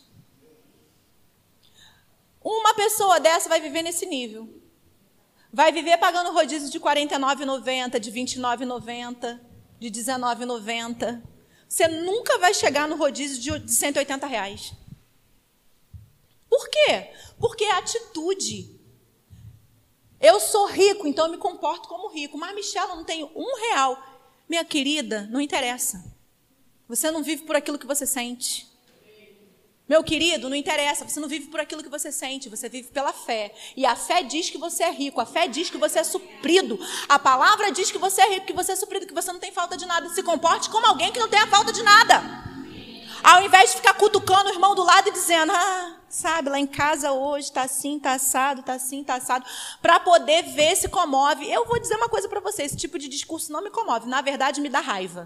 Uma pessoa dessa vai viver nesse nível. Vai viver pagando rodízio de R$49,90, de R$29,90. de R$19,90. Você nunca vai chegar no rodízio de R$180. Por quê? Porque é atitude. Eu sou rico, então eu me comporto como rico. Mas, Michela, eu não tenho R$1. Minha querida, não interessa. Você não vive por aquilo que você sente. Meu querido, não interessa. Você não vive por aquilo que você sente. Você vive pela fé. E a fé diz que você é rico. A fé diz que você é suprido. A palavra diz que você é rico, que você é suprido, que você não tem falta de nada. Se comporte como alguém que não tem a falta de nada. Ao invés de ficar cutucando o irmão do lado e dizendo, sabe, lá em casa hoje está assim, está assado, está assim, está assado, para poder ver se comove. Eu vou dizer uma coisa para você, esse tipo de discurso não me comove, na verdade me dá raiva.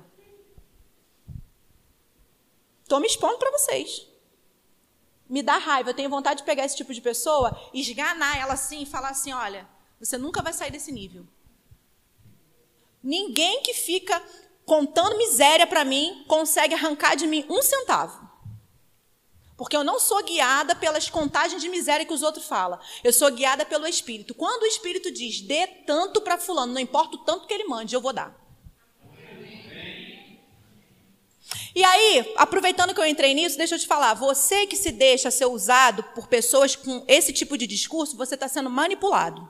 Estou me expondo para vocês. Me dá raiva, eu tenho vontade de pegar esse tipo de pessoa, esganar ela assim e falar assim, olha, você nunca vai sair desse nível. Ninguém que fica contando miséria para mim consegue arrancar de mim R$1. Porque eu não sou guiada pelas contagens de miséria que os outros falam. Eu sou guiada pelo Espírito. Quando o Espírito diz, dê tanto para fulano, não importa o tanto que ele mande, eu vou dar. E aí, aproveitando que eu entrei nisso, deixa eu te falar. Você que se deixa ser usado por pessoas com esse tipo de discurso, você está sendo manipulado.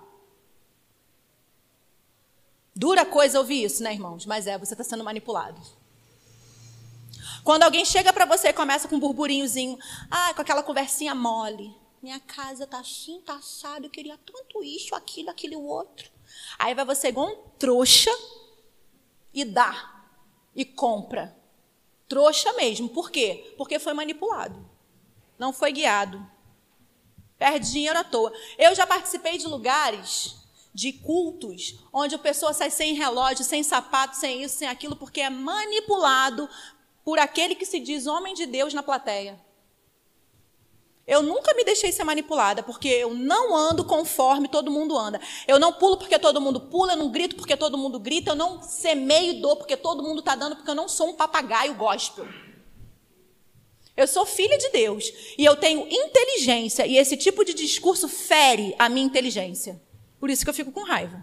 Dura coisa ouvir isso, né, irmãos? Mas você está sendo manipulado. Quando alguém chega para você e começa com um burburinhozinho, com aquela conversinha mole. Minha casa está assim, está assado, eu queria tanto isso, aquilo, aquele outro. Aí vai você igual um trouxa e dá, e compra. Trouxa mesmo. Por quê? Porque foi manipulado. Não foi guiado. Perde dinheiro à toa. Eu já participei de lugares, de cultos, onde a pessoa sai sem relógio, sem sapato, sem isso, sem aquilo, porque é manipulado por aquele que se diz homem de Deus na plateia. Eu nunca me deixei ser manipulada, porque eu não ando conforme todo mundo anda. Eu não pulo porque todo mundo pula, eu não grito porque todo mundo grita, eu não semeio e dou porque todo mundo está dando, porque eu não sou um papagaio gospel. Eu sou filha de Deus e eu tenho inteligência, e esse tipo de discurso fere a minha inteligência. Por isso que eu fico com raiva.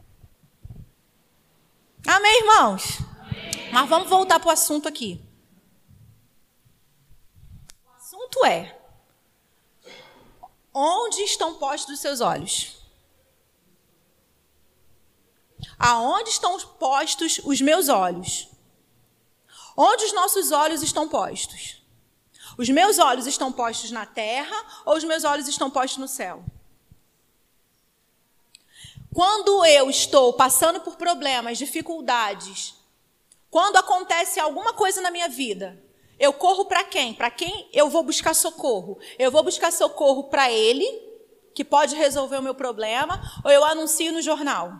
Amém, irmãos? Amém. Mas vamos voltar para o assunto aqui. O assunto é: onde estão postos os seus olhos? Aonde estão postos os meus olhos? Onde os nossos olhos estão postos? Os meus olhos estão postos na terra ou os meus olhos estão postos no céu? Quando eu estou passando por problemas, dificuldades, quando acontece alguma coisa na minha vida, eu corro para quem? Para quem eu vou buscar socorro? Eu vou buscar socorro para ele, que pode resolver o meu problema, ou eu anuncio no jornal?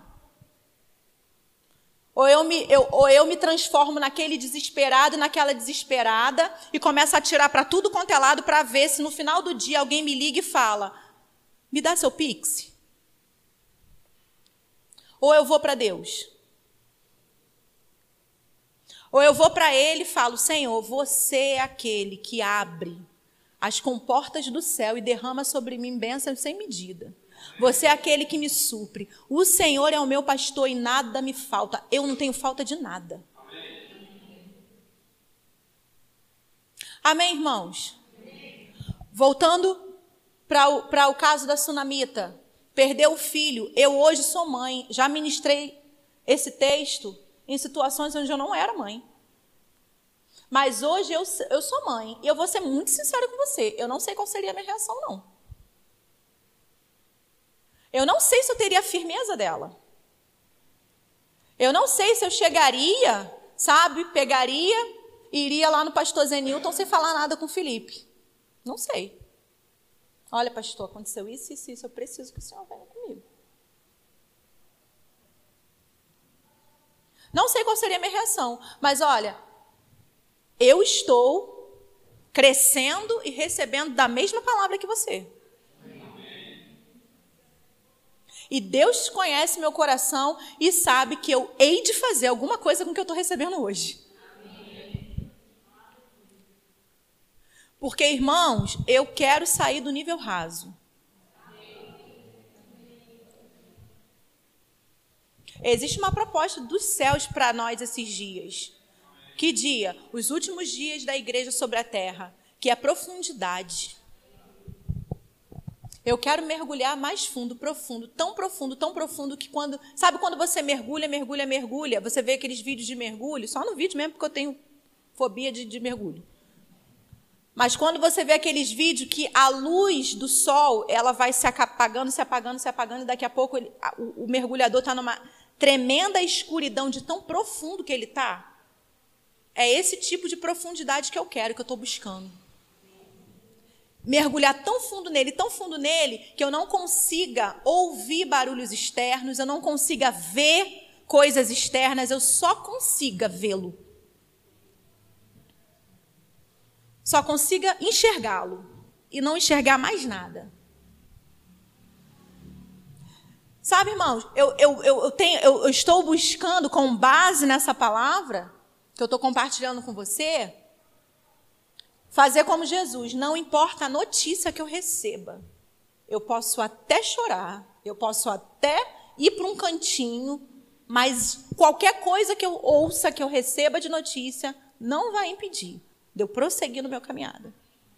Ou eu me transformo naquele desesperado, naquela desesperada, e começo a atirar para tudo quanto é lado para ver se no final do dia alguém me liga e fala, me dá seu Pix? Ou eu vou para Deus? Ou eu vou para Ele e falo, Senhor, você é aquele que abre as comportas do céu e derrama sobre mim bênçãos sem medida. Você é aquele que me supre. O Senhor é o meu pastor e nada me falta. Eu não tenho falta de nada. Amém, irmãos? Amém. Voltando para o caso da sunamita. Perdeu o filho. Eu hoje sou mãe. Já ministrei esse texto em situações onde eu não era mãe. Mas hoje eu sou mãe. E eu vou ser muito sincera com você. Eu não sei qual seria a minha reação, não. Eu não sei se eu teria a firmeza dela. Eu não sei se eu chegaria, sabe, pegaria e iria lá no pastor Zenilton sem falar nada com o Felipe. Não sei. Olha, pastor, aconteceu isso, isso, isso. Eu preciso que o senhor venha comigo. Não sei qual seria a minha reação. Mas olha, eu estou crescendo e recebendo da mesma palavra que você. E Deus conhece meu coração e sabe que eu hei de fazer alguma coisa com o que eu estou recebendo hoje. Porque, irmãos, eu quero sair do nível raso. Existe uma proposta dos céus para nós esses dias. Que dia? Os últimos dias da igreja sobre a terra, que é profundidade. Eu quero mergulhar mais fundo, tão profundo, que quando... Sabe quando você mergulha, você vê aqueles vídeos de mergulho, só no vídeo mesmo, porque eu tenho fobia de mergulho. Mas quando você vê aqueles vídeos que a luz do sol, ela vai se apagando, e daqui a pouco o mergulhador está numa tremenda escuridão de tão profundo que ele está. É esse tipo de profundidade que eu quero, que eu estou buscando. Mergulhar tão fundo nele, que eu não consiga ouvir barulhos externos, eu não consiga ver coisas externas, eu só consiga vê-lo. Só consiga enxergá-lo e não enxergar mais nada. Sabe, irmãos, eu estou buscando, com base nessa palavra que eu estou compartilhando com você, fazer como Jesus. Não importa a notícia que eu receba. Eu posso até chorar, eu posso até ir para um cantinho, mas qualquer coisa que eu ouça, que eu receba de notícia, não vai impedir de eu prosseguir no meu caminhada.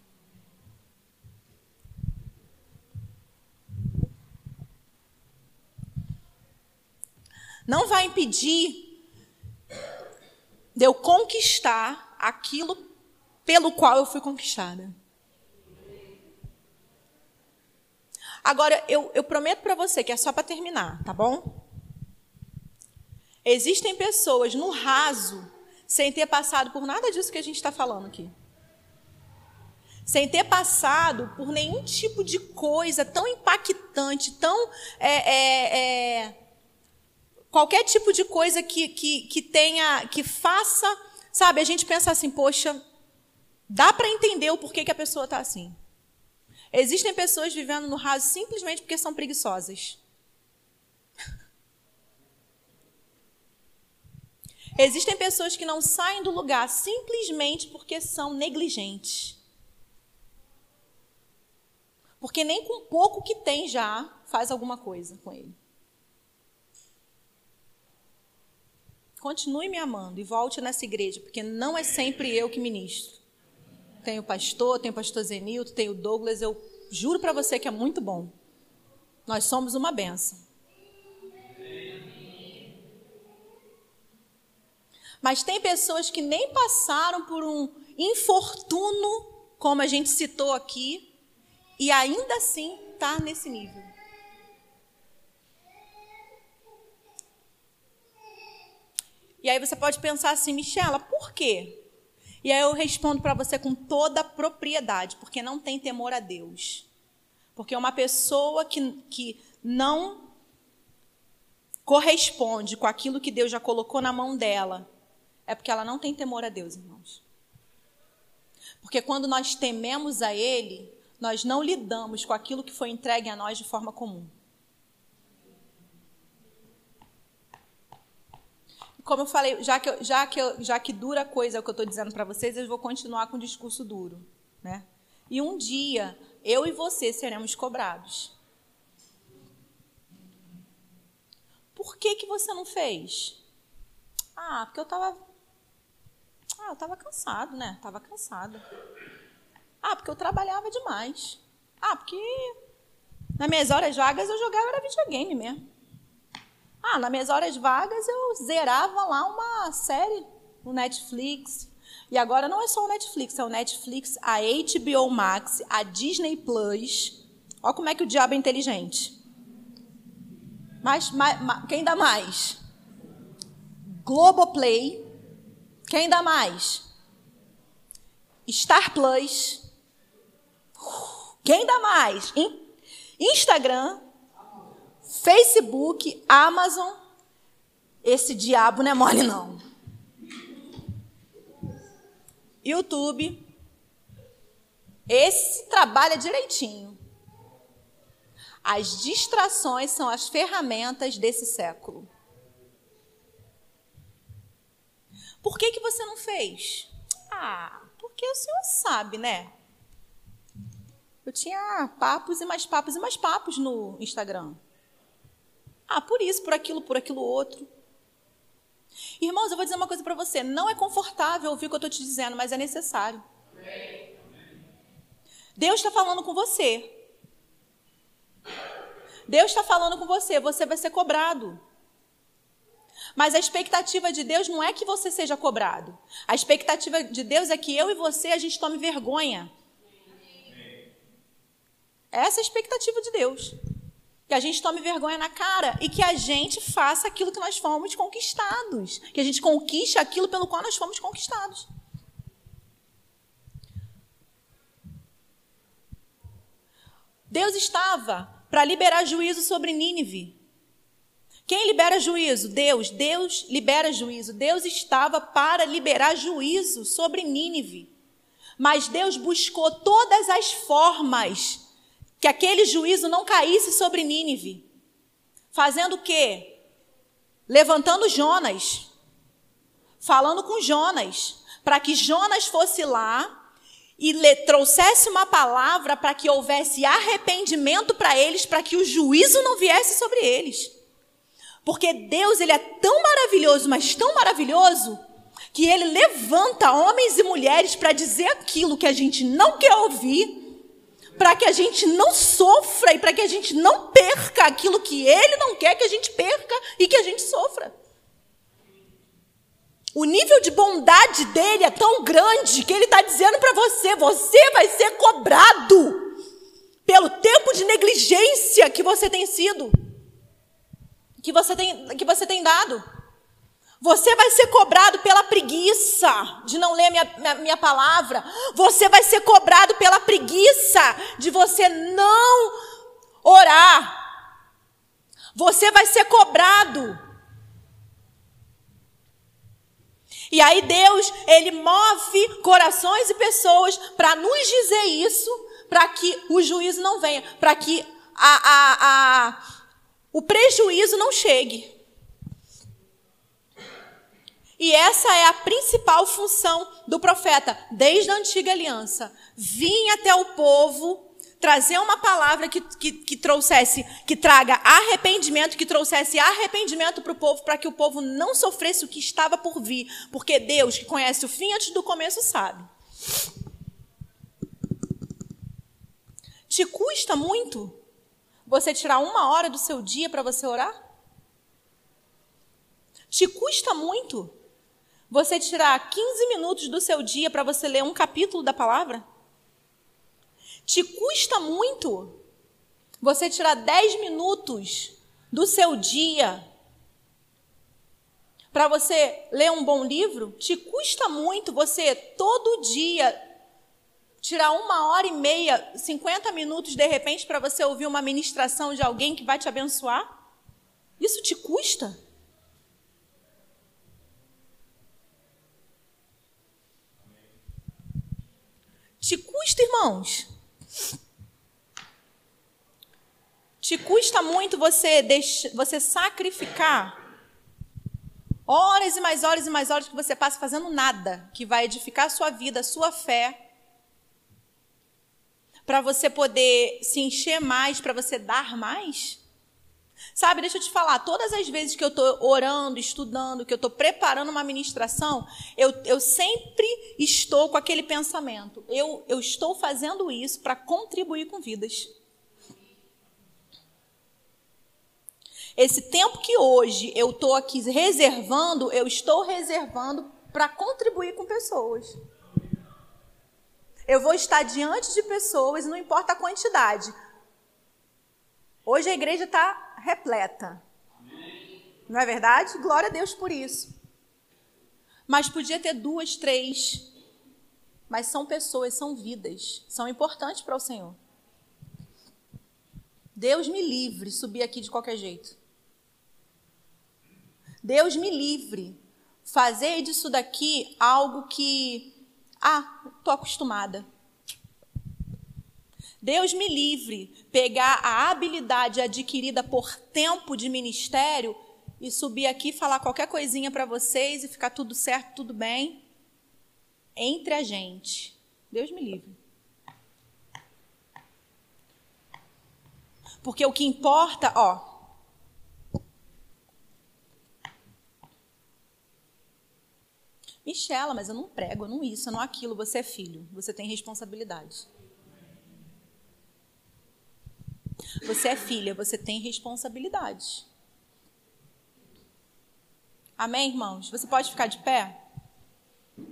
Não vai impedir de eu conquistar aquilo pelo qual eu fui conquistada. Agora, eu prometo para você que é só para terminar, tá bom? Existem pessoas no raso, sem ter passado por nada disso que a gente está falando aqui. Sem ter passado por nenhum tipo de coisa tão impactante, tão... qualquer tipo de coisa que tenha, que faça... Sabe, a gente pensa assim, poxa, dá para entender o porquê que a pessoa está assim. Existem pessoas vivendo no raso simplesmente porque são preguiçosas. Existem pessoas que não saem do lugar simplesmente porque são negligentes. Porque nem com pouco que tem já faz alguma coisa com ele. Continue me amando e volte nessa igreja, porque não é sempre eu que ministro. Tem o pastor Zenilton, tem o Douglas, eu juro para você que é muito bom. Nós somos uma bênção. Mas tem pessoas que nem passaram por um infortúnio, como a gente citou aqui, e ainda assim está nesse nível. E aí você pode pensar assim, Michela, por quê? E aí eu respondo para você com toda a propriedade, porque não tem temor a Deus. Porque uma pessoa que não corresponde com aquilo que Deus já colocou na mão dela, é porque ela não tem temor a Deus, irmãos. Porque quando nós tememos a Ele, nós não lidamos com aquilo que foi entregue a nós de forma comum. Como eu falei, já que dura coisa é o que eu estou dizendo para vocês, eu vou continuar com o discurso duro, né? E um dia, eu e você seremos cobrados. Por que você não fez? Porque eu estava cansado, né? Estava cansada. Porque eu trabalhava demais. Porque nas minhas horas vagas eu jogava videogame mesmo. Nas minhas horas vagas eu zerava lá uma série no Netflix. E agora não é só o Netflix, é o Netflix, a HBO Max, a Disney Plus. Olha como é que o diabo é inteligente. Mas quem dá mais? Globoplay. Quem dá mais? Star Plus. Quem dá mais? Instagram, Facebook, Amazon. Esse diabo não é mole, não. YouTube. Esse trabalha direitinho. As distrações são as ferramentas desse século. Por que você não fez? Porque o senhor sabe, né? Eu tinha papos e mais papos no Instagram. Ah, por isso, por aquilo outro. Irmãos, eu vou dizer uma coisa para você. Não é confortável ouvir o que eu estou te dizendo, mas é necessário. Deus está falando com você. Deus está falando com você. Você vai ser cobrado. Mas a expectativa de Deus não é que você seja cobrado. A expectativa de Deus é que eu e você, a gente tome vergonha. Essa é a expectativa de Deus. Que a gente tome vergonha na cara e que a gente faça aquilo que nós fomos conquistados. Que a gente conquiste aquilo pelo qual nós fomos conquistados. Deus estava para liberar juízo sobre Nínive. Quem libera juízo? Deus. Deus libera juízo. Deus estava para liberar juízo sobre Nínive. Mas Deus buscou todas as formas que aquele juízo não caísse sobre Nínive. Fazendo o quê? Levantando Jonas. Falando com Jonas. Para que Jonas fosse lá e trouxesse uma palavra para que houvesse arrependimento para eles, para que o juízo não viesse sobre eles. Porque Deus, ele é tão maravilhoso, mas tão maravilhoso, que ele levanta homens e mulheres para dizer aquilo que a gente não quer ouvir, para que a gente não sofra e para que a gente não perca aquilo que ele não quer que a gente perca e que a gente sofra. O nível de bondade dele é tão grande que ele está dizendo para você, você vai ser cobrado pelo tempo de negligência que você tem sido, que você tem dado. Você vai ser cobrado pela preguiça de não ler minha palavra. Você vai ser cobrado pela preguiça de você não orar. Você vai ser cobrado. E aí Deus, ele move corações e pessoas para nos dizer isso, para que o juízo não venha, para que o prejuízo não chegue. E essa é a principal função do profeta, desde a antiga aliança. Vir até o povo, trazer uma palavra que traga arrependimento, que trouxesse arrependimento para o povo, para que o povo não sofresse o que estava por vir. Porque Deus, que conhece o fim antes do começo, sabe. Te custa muito você tirar 1 hora do seu dia para você orar? Te custa muito você tirar 15 minutos do seu dia para você ler um capítulo da palavra? Te custa muito você tirar 10 minutos do seu dia para você ler um bom livro? Te custa muito você todo dia tirar 1h30, 50 minutos de repente para você ouvir uma ministração de alguém que vai te abençoar? Isso te custa? Te custa, irmãos? Te custa muito você sacrificar horas e mais horas e mais horas que você passa fazendo nada, que vai edificar a sua vida, a sua fé, para você poder se encher mais, para você dar mais? Sabe, deixa eu te falar, todas as vezes que eu estou orando, estudando, que eu estou preparando uma ministração, eu sempre estou com aquele pensamento. Eu estou fazendo isso para contribuir com vidas. Esse tempo que hoje eu estou aqui reservando, eu estou reservando para contribuir com pessoas. Eu vou estar diante de pessoas, não importa a quantidade. Hoje a igreja está repleta. Não é verdade? Glória a Deus por isso. Mas podia ter 2, 3. Mas são pessoas, são vidas. São importantes para o Senhor. Deus me livre subir aqui de qualquer jeito. Deus me livre fazer disso daqui algo que... estou acostumada. Deus me livre pegar a habilidade adquirida por tempo de ministério e subir aqui, falar qualquer coisinha para vocês e ficar tudo certo, tudo bem, entre a gente. Deus me livre. Porque o que importa, Michela, mas eu não prego, eu não isso, eu não aquilo. Você é filho, você tem responsabilidade. Você é filha, você tem responsabilidade. Amém, irmãos? Você pode ficar de pé?